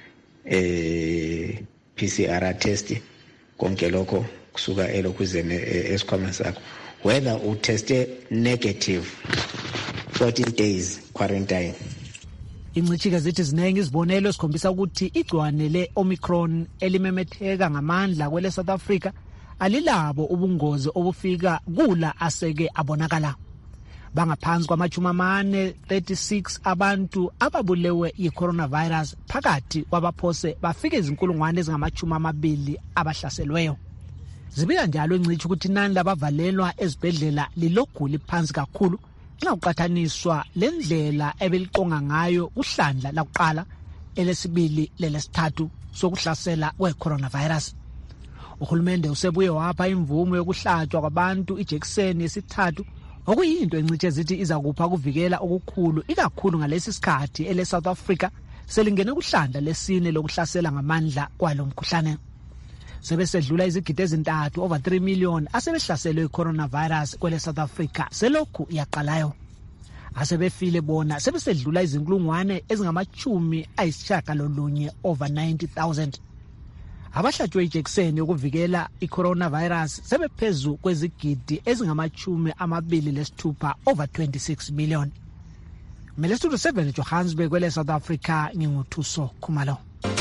eh P C R test konke lokho kusuka elokuzene esikhwameni sakho whether u teste negative fourteen days quarantine. Incithika zithi zinenge izibonelo esikhombisa ukuthi igcwane le Omicron elimemetheka ngamandla kwele South Africa alilabo ubungozi obufika kula aseke abonakala. Bangaphansi kwamachumi amane thirty-six abantu ababulewe yi-coronavirus phakathi kwabaphose bafike izinkulungwane ezingamachumi amabili abahlaselweyo. Zibika njalo incithu ukuthi nani labavalelwa ezibhedlela lilogula phansi kakhulu nxa kuqathaniswa lendlela ebeliqonga ngayo uhlandla lakuqala elesibili lelesithathu sokuhlasela kwe-coronavirus. Uhulumende usebuye wapha imvumo yokuhlatshwa kwabantu ijekiseni yesithathu okuyinto encithe zithi izakupha kuvikela okukhulu ikakhulu ngalesi sikhathi ele South Africa selingene kuhlandla lesine lokuhlasela ngamandla kwalo mkhuhlane. Sebesedlula izigidi ezintathu over three million asebehlaselwe i-coronavirus kwele South Africa selokhu yaqalayo. Asebefile bona sebesedlula izinkulungwane ezingamachumi ayisishagalolunye over ninety thousand. Abahlatshwe ijekiseni yokuvikela i-coronavirus sebephezu kwezigidi ezingamachumi amabili lesithupha over twenty-six million. Mele Studio seven Johannesburg kwele South Africa nginguthuso Khumalo.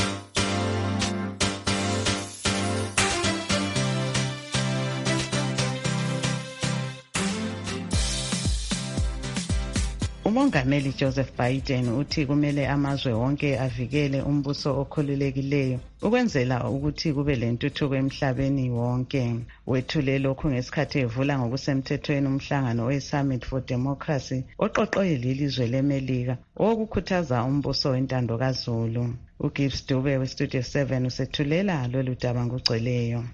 Umongameli Joseph Biden uthi kumele amazwe wonke avikele umbuso okhululekileyo ukwenzela ukuthi kube lentuthuko emhlabeni wonke. Wethule lokhu ngesikhathi evula ngokusemthethweni umhlangano we-Summit for Democracy oqoqoye lelizwe leMelika okukhuthaza umbuso wentando kaZulu. uGibbs Dube weStudio seven usethulela lolu daba ngogcweleyo.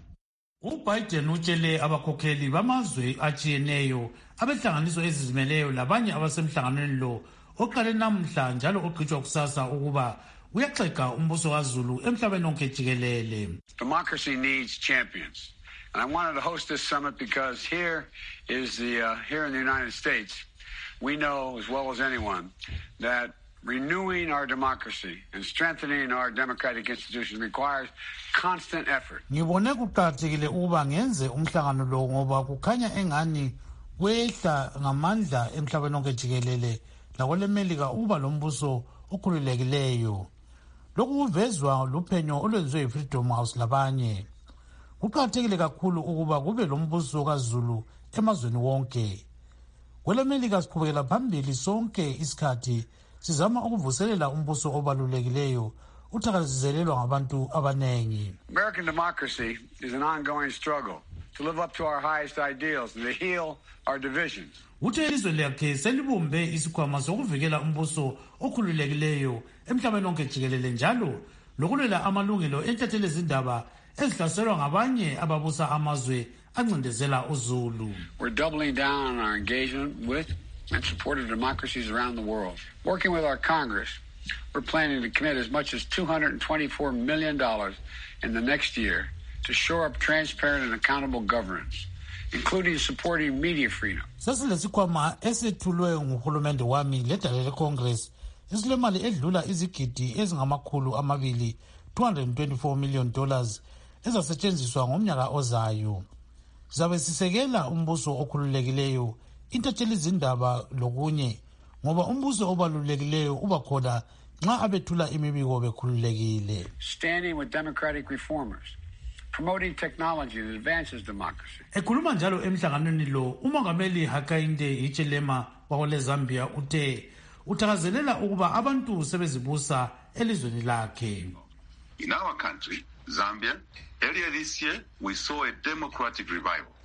UBiden utshele abakhokheli bamazwe atshiyeneyo abehlanganiso ezizimeleyo labanye abasemhlanganweni lo oqale namhla njalo ogqitshwa kusasa ukuba uyaxega umbuso kaZulu emhlabeni wonke jikelele. Democracy needs champions. And I wanted to host this summit because here is the uh, here in the United States we know as well as anyone that renewing our democracy and strengthening our democratic institutions requires constant effort. Ngibone kuqakathekile ukuba ngenze umhlangano lo ngoba kukhanya engani kwehla ngamandla emhlabeni wonke jikelele lakwele Melika uba lombuso okhululekileyo. Lokhu kuvezwa luphenyo olwenziwe yiFreedom House labanye. Kuqakathekile kakhulu ukuba kube lombuso kaZulu emazweni wonke. Kwele Melika siqhubekela phambili sonke isikhathi sizama ukuvuselela umbuso obalulekileyo uthakazelelwa ngabantu abanengi. American democracy is an ongoing struggle to live up to our highest ideals and to heal our divisions. Uthe ilizwe lakhe selibumbe isikhwama sokuvikela umbuso okhululekileyo emhlabeni wonke jikelele njalo lokulwela amalungelo entatheli zindaba ezihlaselwa ngabanye ababusa amazwe ancindezela uZulu. We're doubling down on our engagement with and supported democracies around the world. Working with our Congress, we're planning to commit as much as two hundred twenty-four million dollars in the next year to shore up transparent and accountable governance, including supporting media freedom. Sesilesikhwama esethulwe nguhulumende wami ledale leCongress esilemali edlula izigidi ezingamakhulu amabili two hundred twenty-four million dollars ezasetshenziswa ngomnyaka ozayo. Sizabe sisekela umbuso okhululekileyo intatheli zindaba lokunye ngoba umbuso obalulekileyo uba khona nxa abethula imibiko bekhululekile. Standing with democratic reformers, promoting technology that advances democracy. Ekhuluma njalo emhlanganweni lo umongameli Hakainde Hichilema wakwele Zambia uthe uthakazelela ukuba abantu sebezibusa elizweni lakhe. In our country, Zambia, earlier this year we saw a democratic revival.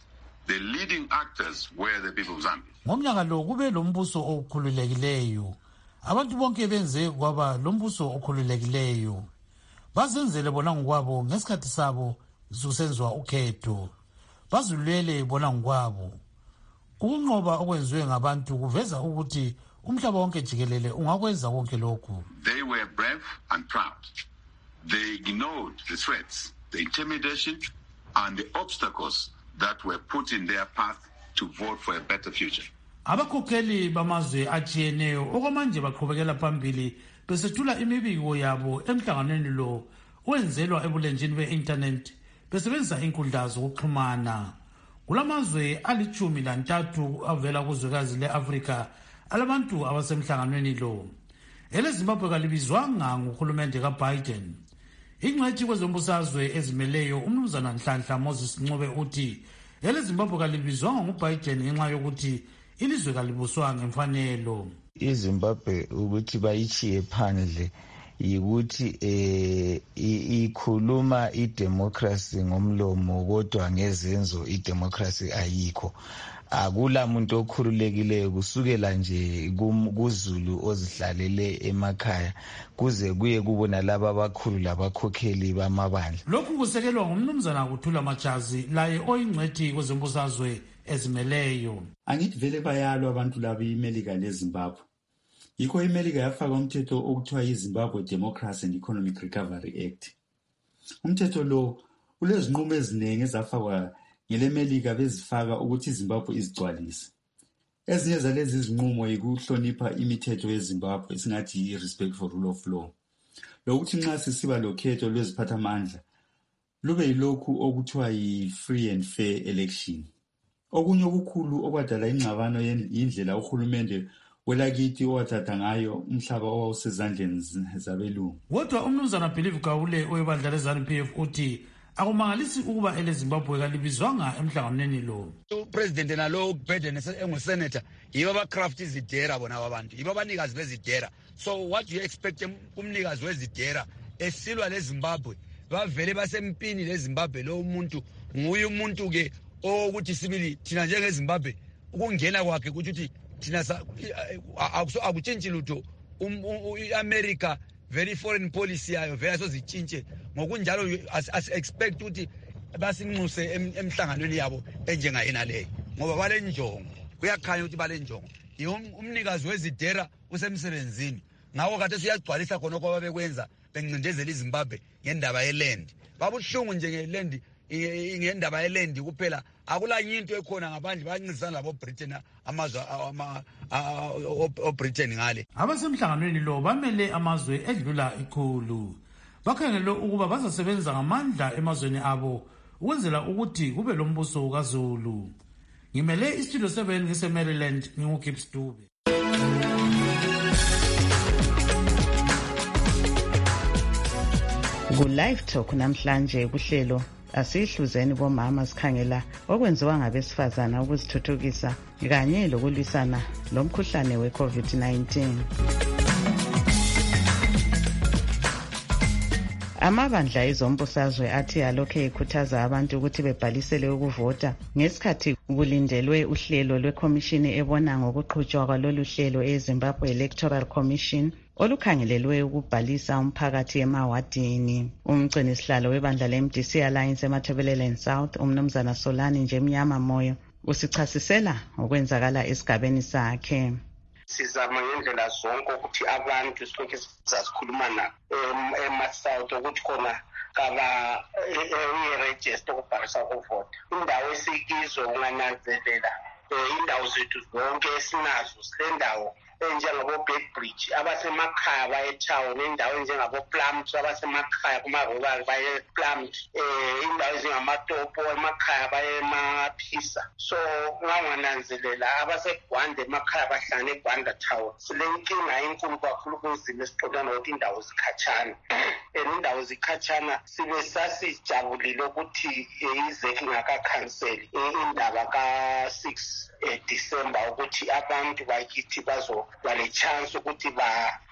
The leading actors were the people of Zambia. Ngomnyaka lo kube lombuso okhululekileyo. Abantu bonke benze kwaba lombuso okhululekileyo. Bazenzele bona ngokwabo ngesikhathi sabo susenzwa ukhetho. Bazulele bona ngokwabo. Ukunqoba okwenziwe ngabantu kuveza ukuthi umhlaba wonke jikelele ungakwenza konke lokhu. They were brave and proud. They ignored the threats, the intimidation and the obstacles that were put in their path to vote for a better future. Abakhokheli bamazwe ajiyeneyo okwamanje baqhubekela phambili besethula imibiko yabo emhlanganweni lo owenzelwa ebulenjini be-internet besebenzisa inkundla zokuxhumana. Kulamazwe alichumi lantathu avela kuzwekazi le-Afrika alabantu abasemhlanganweni lo. Ele Zimbabwe kalibizwanga nguhulumende kaBiden. Ingcwethi kwezombusazwe ezimeleyo umnumzana Nhlanhla Moses Ncube uthi ele Zimbabwe kalibizwanga nguBiden ngenxa yokuthi ilizwe kalibuswa ngemfanelo. iZimbabwe ukuthi bayichiye phandle yikuthi eh ikhuluma idemocracy ngomlomo kodwa ngezenzo idemocracy ayikho. Akula muntu okhululekileyo kusukela nje kuZulu ozihlalele emakhaya kuze kuye kubona laba abakhulu labakhokheli bamabandla. Lokhu kusekelwa ngumnumzana Kuthula Machazi laye oyingcwethi kwezombusazwe ezimeleyo. Angithi vele bayalwa abantu laba iMelika leZimbabwe. Yikho iMelika yafaka umthetho okuthiwa iZimbabwe Democracy and Economic Recovery Act. Umthetho lo ulezinqumo eziningi ezafakwa ngeleMelika bezifaka ukuthi iZimbabwe izigcwalise. Ezinye zalezi zinqumo yikuhlonipha imithetho yeZimbabwe esingathi respect for rule of law. Lokuthi nxa sisiba lokhetho lweziphathamandla lube yilokhu okuthiwa yi-free and fair election. Okunye okukhulu okwadala ingxabano yindlela uhulumende welakithi owathatha ngayo umhlaba owawusezandleni zabelungu. Kodwa umnumzana Believe Gawule oyebandla leZANU P F uthi akumangalisi ukuba ele Zimbabwe kalibizwanga emhlanganweni lo. President nalo uBiden engusenator yibo abacraft izidera bona abantu yibo abanikazi bezidera. So what do you expect kumnikazi wezidera esilwa leZimbabwe bavele basempini leZimbabwe lo umuntu nguye umuntu ke ukuthi sibili thina njengeZimbabwe ukungena kwakhe ukuthi thina akutshintshi lutho iAmerica very foreign policy yayo vele sozitshintshe ngokunjalo as expect ukuthi basinxuse emhlanganweni yabo enjengayena leyo ngoba balenjongo kuyakhanya ukuthi balenjongo umnikazi wezidera usemsebenzini ngawo kade siyagcwalisa khona kwaba bekwenza bencindezela iZimbabwe ngendaba yeland babuhlungu nje ngeland ngendaba yeland kuphela akula into ekhona ngaphandle bayancintisana labo Britain amazwe o Britain ngale. Abasemhlanganweni lo bamele amazwe edlula ikhulu. Bakhangele ukuba bazasebenza ngamandla emazweni abo ukwenzela ukuthi kube lombuso kaZulu. Ngimele istudio seven ngise Maryland nginguGibbs Dube. Ku live talk namhlanje kuhlelo asihluzeni bomama sikhangela okwenziwa ngabesifazana ukuzithuthukisa kanye lokulwisana lomkhuhlane we-COVID nineteen. Amabandla ezombusazwe athi alokhe ekhuthaza abantu ukuthi bebhalisele ukuvota ngesikhathi kulindelwe uhlelo lwekhomishini ebona ngokuqhutshwa kwalolu hlelo eZimbabwe Electoral Commission olukhangelelwe ukubhalisa umphakathi emawadini. Umgcinisihlalo webandla le-M D C Alliance eMatabeleland South umnumzana Solani Njemnyama Moyo usichasisela okwenzakala esigabeni sakhe. Sizama ngendlela zonke ukuthi abantu sonke sizazikhuluma na ema-South ukuthi khona kaba uyi-register ukubhalisa ukuvota. Indawo esikizo ungananzelela indawo zethu zonke esinazo silendawo enjengabo-Beckbridge abasemakhaya baye-town, indawo enjengabo-Plumd abasemakhaya kuma-rural baye-Plumd, indawo ezingamatopo emakhaya baye-Maphisa. So ungangananzelela abaseGwanda emakhaya bahlangane eGwanda town. Silenkinga enkulu kakhulu kunzima esixolana ukuthi indawo zikhatshana. And indawo zikhatshana sibe sasijabulile ukuthi izek ingakakhanseli indaba ka-six December ukuthi abantu bakithi bazo bale chance ukuthi ba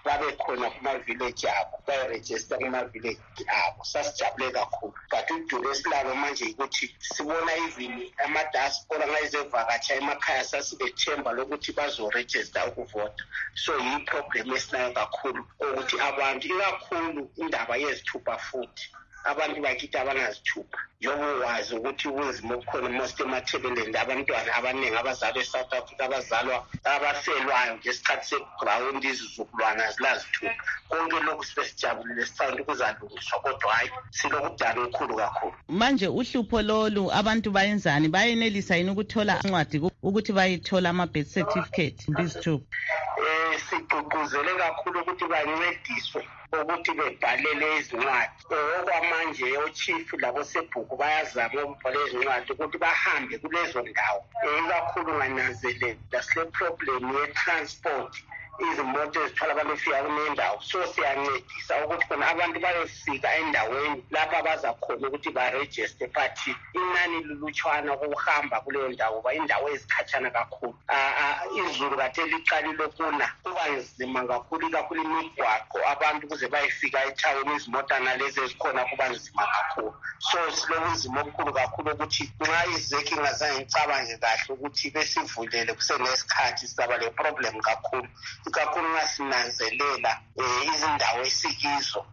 babe khona kuma-village abo bayi-register kuma-village abo. Sasijabule kakhulu, but udulo esilalo manje ukuthi sibona even amadiaspora nxa ezevakatsha emakhaya sasibethemba lokuthi bazoregister ukuvota. So yiproblem esinayo kakhulu ukuthi abantu ikakhulu indaba yezithupha futhi abantu bakithi abanazithupha njengoba wazi ukuthi ubunzima obukhona most emathebeleni abantwana abaningi abazalwa eSouth Africa abazalwa abafelwayo ngesikhathi se-ground izizukulwana zilazithupha. Konke lokhu sibesijabulile sithanda ukuzalungiswa kodwa hayi silokudala okukhulu kakhulu. Manje uhlupho lolu abantu bayenzani? Bayenelisa yini ukuthola incwadi ukuthi bayithola ama-birth certificate bizithupha? Eh sigqugquzele kakhulu ukuthi bancediswe ukuthi bebhalele izincwadi. Okwamanje ochief labo sebhuku bayazama ukubhala izincwadi ukuthi bahambe kulezo ndawo. Ikakhulu ngananzelela sile problem ye-transport izimoto ezithwala abantu befika kunendawo. So siyancedisa ukuthi khona abantu bayofika endaweni lapha abazakhona ukuthi baregister but inani lulutshwana ukuhamba kuleyo ndawo ngoba indawo ezikhatshana kakhulu. Izulu kade liqalile kuna kuba nzima kakhulu ikakhulu imigwaqo abantu ukuze bayifika ethawini izimota nalezi ezikhona kuba nzima kakhulu. So silobunzima obukhulu kakhulu ukuthi nxa izeki ingazange icabange kahle ukuthi besivulele kusenesikhathi sizaba le problem kakhulu. Ikakhulu ngasinanzelela izindawo esikizo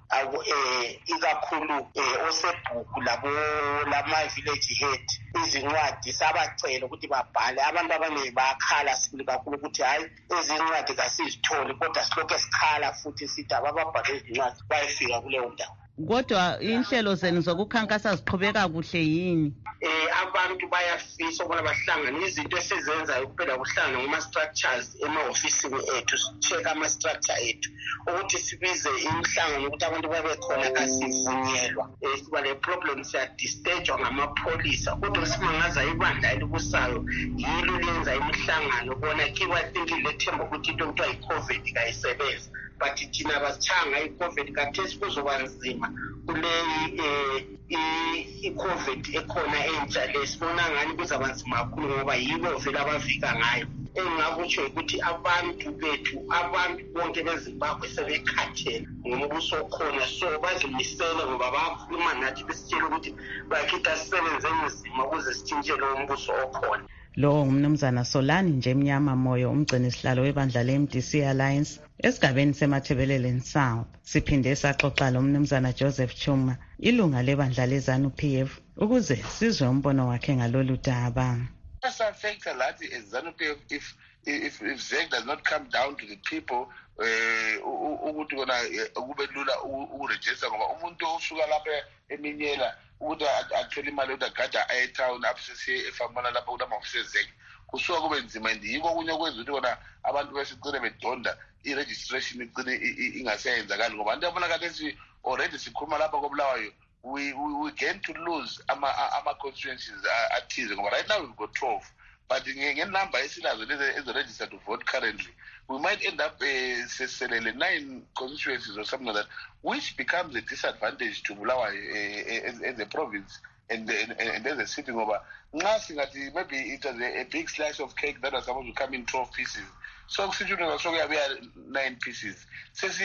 ikakhulu osebhuku labo lama-village head izincwadi sabacela ukuthi babhale. Abantu abaningi bayakhala sibili kakhulu ukuthi hayi ezincwadi kasizitholi kodwa silokhu esikhala futhi sithi abababhale izincwadi bayefika kuleyo ndawo. Kodwa inhlelo zenu zokukhankasa ziqhubeka kuhle yini? Eh abantu bayafisa ukubona bahlangana izinto esizenzayo kuphela kuhlangana ngama-structures ema-ofisini ethu check ama-structure ethu ukuthi sibize imihlangano ukuthi abantu babe khona kasivunyelwa. Siba le problem siyadistejwa ngamapholisa kodwa simangaza ibandla elibusayo yilo lenza imihlangano bona kiwa think lethemba ukuthi into kuthiwa yi-COVID kayisebenzi but thina basithanga i-COVID kathesi kuzoba nzima kuleyi i-COVID ekhona entsha le sibona ngani kuzaba nzima kakhulu ngoba yibo vele abafika ngayo. Engingakutsho ukuthi abantu bethu abantu bonke beZimbabwe sebekhathele ngombuso okhona so bazimisele ngoba bakhuluma nathi besitshela ukuthi bakhetha sisebenze nzima ukuze sitshintshe lo mbuso okhona. Lo ngumnumzana Solani nje Mnyama Moyo umgcini sihlalo webandla le-M D C Alliance esigabeni semathebeleleni South. Siphinde saxoxa lo mnumzana Joseph Chuma ilunga lebandla leZANU P F ukuze sizwe umbono wakhe ngalolu daba. That's affect a lot as ZANU P F if if if Z E C does not come down to the people ukuthi kona kube lula ukuregister ngoba umuntu osuka lapha eminyela ukuthi athole imali ukuthi agada ayetown apho sesiye efambana lapha kulama-ofisi e-Z E C kusuka kube nzima and yiko okunye okwenza ukuthi kona abantu besicine bedonda i-registration igcine ingasayenzakali ngoba abantu yabona kathesi already sikhuluma lapha koBulawayo we we gain to lose ama-constituencies athize ngoba right now we've got twelve but ngenumber esilazo ezi-registered to vote currently we might end up uh, selele nine constituencies or something like that, which becomes a disadvantage to Bulawayo uh, as, as a province and, and, and as a city. Over maybe it was a, a big slice of cake that was supposed to come in twelve pieces. So so we have nine pieces. Since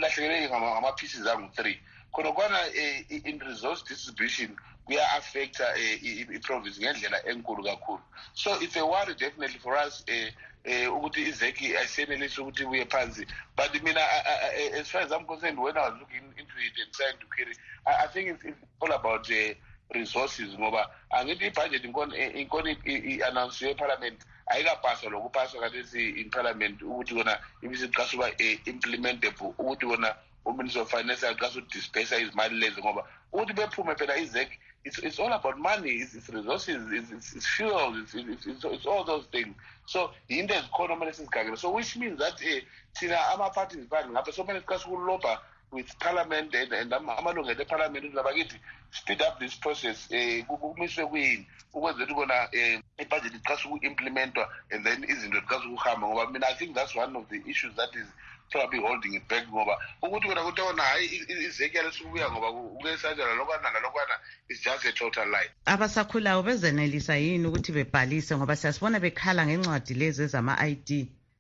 our pieces are three. Konokwana in resource distribution we are affect a province ngendlela enkulu kakhulu. So it's a worry definitely for us ukuthi izeki ayisenelisi ukuthi buye phansi. But I mean, as far as I'm concerned, when I was looking into it and trying to carry, I, I think it's, it's all about uh, resources ngoba angithi ibudget inkoni i-announce ye-parliament ayikapaswa lokupaswa kathesi in parliament ukuthi kona ibisiqasha uba implementable ukuthi kona uMinister of Finance aqasha udispersa izimali lezi ngoba ukuthi bephume phela i-Z E C it's it's all about money, it's, it's resources, it's, it's, it's fuel, it's, it's, it's, it's all those things. So into ezikhona kumele sizigagele. So which means that eh thina ama-parties bani ngapha so many siqasha ukulobha with parliament and, and amalungelo eparliament ukuthi labakithi speed up this process eh kumiswe kuyini ukwenza ukuthi kona eh ibudget iqasha uku-implementwa and then izinto ziqasha ukuhamba ngoba mina I think that's one of the issues that is probably holding it back ngoba ukuthi kona kuthiwa hayi izeki yalesukubuya ngoba ukesajala lokwana nalokwana is just a total lie. Abasakhulayo bezenelisa yini ukuthi bebhalise ngoba siyasibona bekhala ngencwadi lezi ezama-I D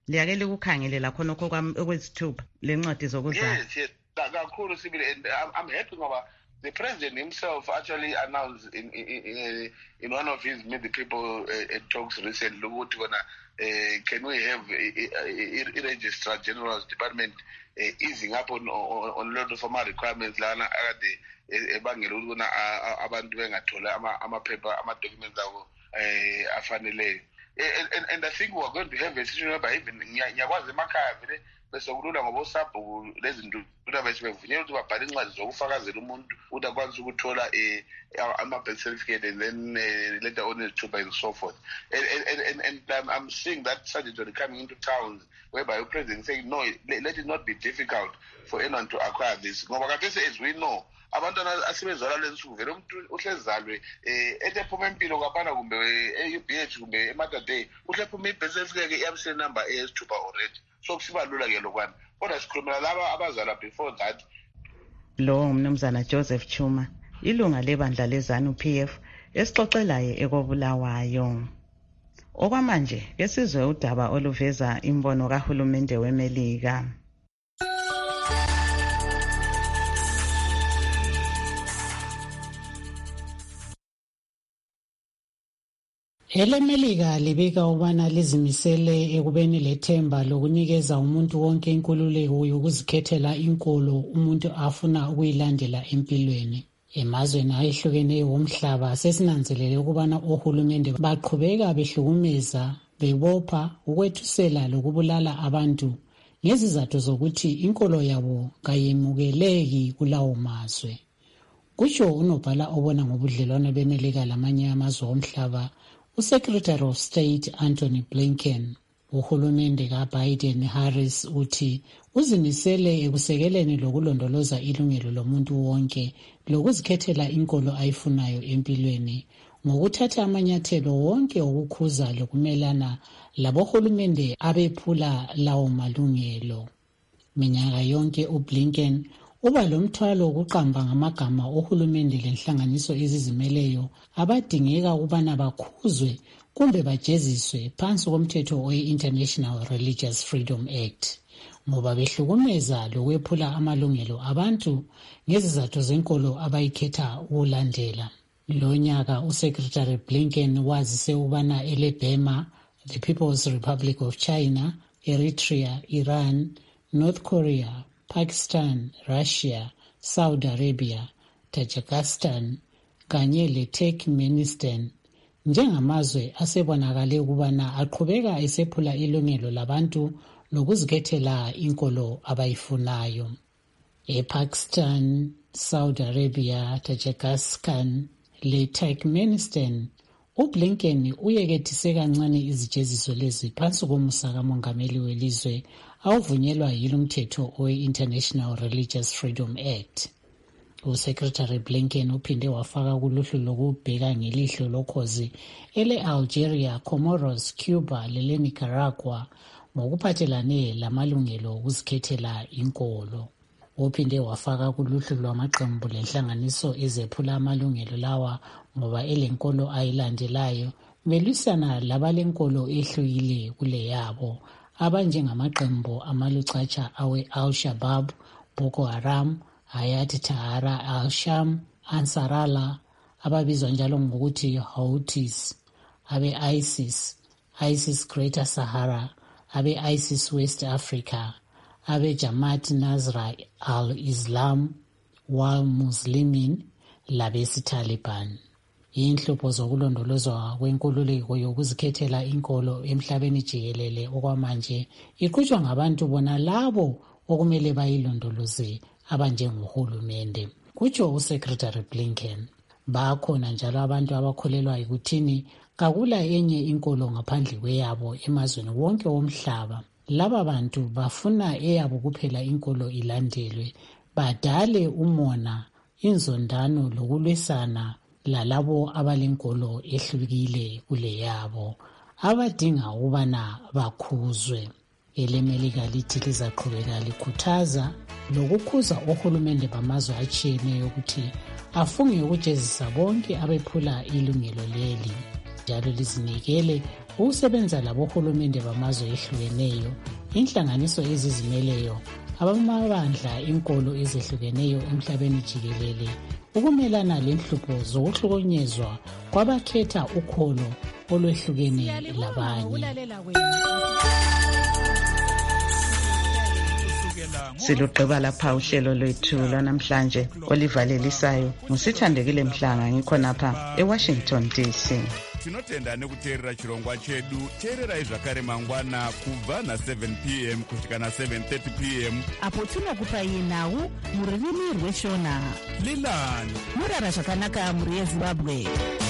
liyake likukhangele la khona okwezithupha lencwadi zokuzala. Yes, yes, kakhulu sibili, and I'm happy ngoba the president himself actually announced in in, in one of his meet the people uh, talks recently ukuthi kona uh, can we have a, a, a registrar general's department uh, easing up on on, on lot of formal requirements lana akade ebangela ukuthi kona abantu bengathola ama amaphepha ama documents abo eh afanele. And, and I think we're going to have a situation whereby even ngiyakwazi emakhaya vele bese kulula ngoba usabhuku lezinto bese bevunyelwa ukuthi babhale incwadi zokufakazela umuntu ukuthi akwazi ukuthola ama birth certificate and then uh, later on izithuba and so forth. And, and, and, and um, I'm seeing that surgery coming into towns whereby the president saying no, let, let it not be difficult for anyone to acquire this. Ngoba khathesi as we know abantwana asebezalwa lensuku vele umuntu uhlezalwe eh etephuma empilo kapana kumbe e-U B H kumbe e-Mother Day uhlephuma ibirth certificate iyabise number eyesithupha already, so kusiba lula ke lokwana kodwa sikhulumela laba abazalwa before that. Lo umnumzana Joseph Chuma, ilunga lebandla lezanu P F esixoxelayo ekobulawayo. Okwamanje ke sizwe udaba oluveza imbono kahulumende weMelika. EleMelika libika ubana lizimisele ekubeni lethemba lokunikeza umuntu wonke inkululeko yokuzikhethela inkolo umuntu afuna ukuyilandela empilweni. Emazweni ayehlukeneyo womhlaba sesinanzelele ukubana ohulumende baqhubeka behlukumeza, bebopha, ukwethusela lokubulala abantu ngezizathu zokuthi inkolo yabo kayemukeleki kulawo mazwe. Kutsho unobhala obona ngobudlelwano beMelika lamanye amazwe omhlaba uSecretary of State Anthony Blinken. Uhulumende kaBiden Harris uthi uzimisele ekusekeleni lokulondoloza ilungelo lomuntu wonke lokuzikhethela inkolo ayifunayo empilweni ngokuthatha amanyathelo wonke okukhuza lokumelana labohulumende abephula lawo malungelo. Minyaka yonke uBlinken uba lomthwalo wokuqamba ngamagama ohulumende lenhlanganiso ezizimeleyo abadingeka ukubana bakhuzwe kumbe bajeziswe phansi komthetho we-International Religious Freedom Act ngoba behlukumeza lokwephula amalungelo abantu ngezizathu zenkolo abayikhetha ukulandela. Lo nyaka uSecretary Blinken wazise ubana eLebema, the People's Republic of China, Eritrea, Iran, North Korea, Pakistan, Russia, Saudi Arabia, Tajikistan kanye leTurkmenistan njengamazwe asebonakale ukubana aqhubeka esephula ilungelo labantu lokuzikhethela inkolo abayifunayo. EPakistan, Saudi Arabia, Tajikistan leTurkmenistan uBlinken uyekethise kancane izijeziso lezi phansi komusa kamongameli welizwe awuvunyelwa yilomthetho we-International Religious Freedom Act. USecretary Blinken uphinde wafaka kuluhlu lokubheka ngelihlo lokhozi ele-Algeria, Comoros, Cuba lele-Nicaragua ngokuphathelane lamalungelo okuzikhethela inkolo. Uphinde wafaka kuluhlu lwamaqembu lenhlanganiso ezephula amalungelo lawa ngoba elenkolo ayilandelayo belwisana labalenkolo ehlukile kule yabo abanjengamaqembu amalucatsha awe Al-Shabaab, Boko Haram, Hayat Tahrir al-Sham, Ansarallah, ababizwa njalo ngokuthi Houthis, abe-ISIS, ISIS Greater Sahara, abe-ISIS West Africa, abe-Jamaat Nasrah al-Islam wal Muslimin, labesi-Taliban. Inhlupho zokulondolozwa kwenkululeko yokuzikhethela inkolo emhlabeni jikelele okwamanje iqhutshwa ngabantu bona labo okumele bayilondoloze abanjengohulumende. Kutsho uSecretary Blinken, bakhona njalo abantu abakholelwa ekuthini kakula enye inkolo ngaphandle kweyabo emazweni wonke womhlaba. Laba bantu bafuna eyabo kuphela inkolo ilandelwe, badale umona, inzondano lokulwisana lalabo abalenkolo ehlukile kule yabo abadinga ubana bakhuzwe. EleMelika lithi lizaqhubeka likhuthaza lokukhuza ohulumende bamazwe atshiyeneyo ukuthi afunge ukujezisa bonke abephula ilungelo leli njalo lizinikele ukusebenza labohulumende bamazwe ehlukeneyo, inhlanganiso ezizimeleyo, abamabandla inkolo ezehlukeneyo emhlabeni jikelele, ukumelana lenhlupho zokuhlukunyezwa kwabakhetha ukholo olwehlukene labanye. Silugqiba lapha uhlelo lwethu lwanamhlanje olivalelisayo. Musithandekile Mhlanga ngikhonapha eWashington D C. Tinotenda nekuteerera chirongwa chedu. Teererai zvakare mangwana kubva na seven p m kusvika na seven thirty p m apo tinokupai nhau mururimi rweshona. Lilan murara zvakanaka muri yeZimbabwe.